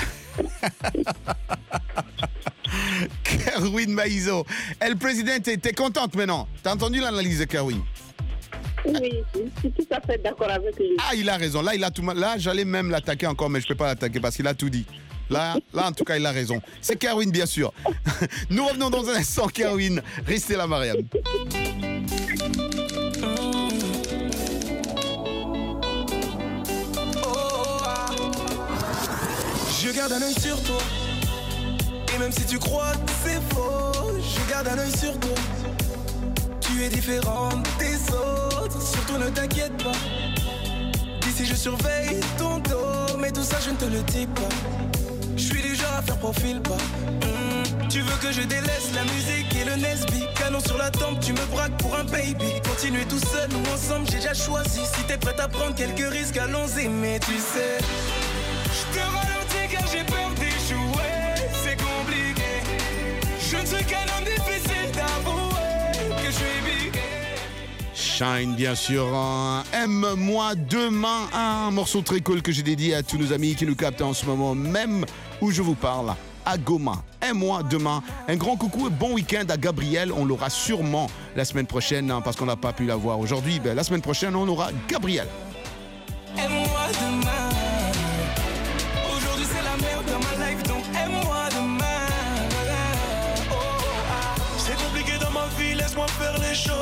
Kerwin Maïzo, El Presidente, t'es contente maintenant? T'as entendu l'analyse de Kerwin? Oui, je suis tout à fait d'accord avec lui. Ah, il a raison. Là, il a tout. Là, j'allais même l'attaquer encore, mais je ne peux pas l'attaquer parce qu'il a tout dit. Là, là, en tout cas, il a raison. C'est Kerwin, bien sûr. Nous revenons dans un instant, Kerwin. Restez là, Mariam. Je garde un œil sur toi. Et même si tu crois que c'est faux, je garde un œil sur toi. Tu es différente des autres, surtout ne t'inquiète pas. D'ici je surveille ton dos, mais tout ça je ne te le dis pas. Je suis du genre à faire profil bas. Mmh. Tu veux que je délaisse la musique et le Nesby. Canon sur la tempe, tu me braques pour un baby. Continuer tout seul ou ensemble, j'ai déjà choisi. Si t'es prête à prendre quelques risques, allons-y. Mais tu sais, je te ralentis car j'ai peur d'échouer. C'est compliqué. Je ne suis qu'un homme difficile d'avouer que je suis bigué. Shine, bien sûr. Hein. Aime-moi demain, un morceau très cool que j'ai dédié à tous nos amis qui nous captent en ce moment, même où je vous parle, à Goma. Aime-moi demain. Un grand coucou et bon week-end à Gabriel. On l'aura sûrement la semaine prochaine, hein, parce qu'on n'a pas pu la voir aujourd'hui. Ben, la semaine prochaine, on aura Gabriel. Aime-moi demain. Aujourd'hui, c'est la merde dans ma life, donc aime-moi demain. Oh, ah. C'est compliqué dans ma vie, laisse-moi faire les choses.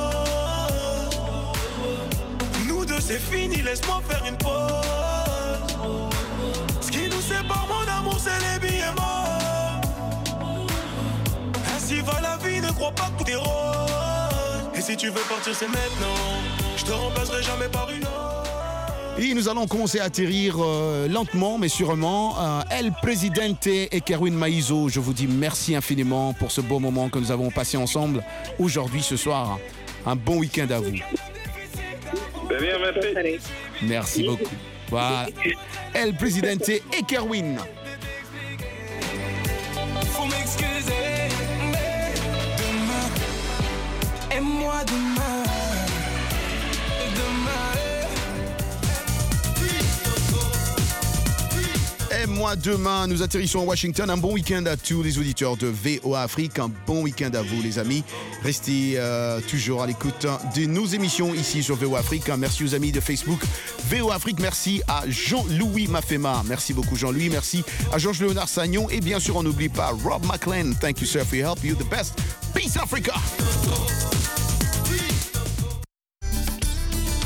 C'est fini, laisse-moi faire une pause. Ce qui nous sépare, mon amour, c'est les billets morts. Ainsi va la vie, ne crois pas que tout est rose. Et si tu veux partir, c'est maintenant. Je te remplacerai jamais par une autre. Et nous allons commencer à atterrir euh, lentement mais sûrement. Euh, El Presidente et Kerwin Maïzo, je vous dis merci infiniment pour ce beau moment que nous avons passé ensemble aujourd'hui, ce soir. Un bon week-end à vous. De rien, merci. Merci beaucoup. Voilà. El Presidente et Kerwin. Faut m'excuser, mais demain, aime-moi. moi demain. Et moi demain, nous atterrissons à Washington. Un bon week-end à tous les auditeurs de V O A Afrique. Un bon week-end à vous les amis. Restez euh, toujours à l'écoute de nos émissions ici sur V O A Afrique. Merci aux amis de Facebook V O A Afrique. Merci à Jean-Louis Mafema. Merci beaucoup Jean-Louis. Merci à Georges-Léonard Sagnon. Et bien sûr, on n'oublie pas Rob McLean. Thank you sir for your help. You the best. Peace Africa.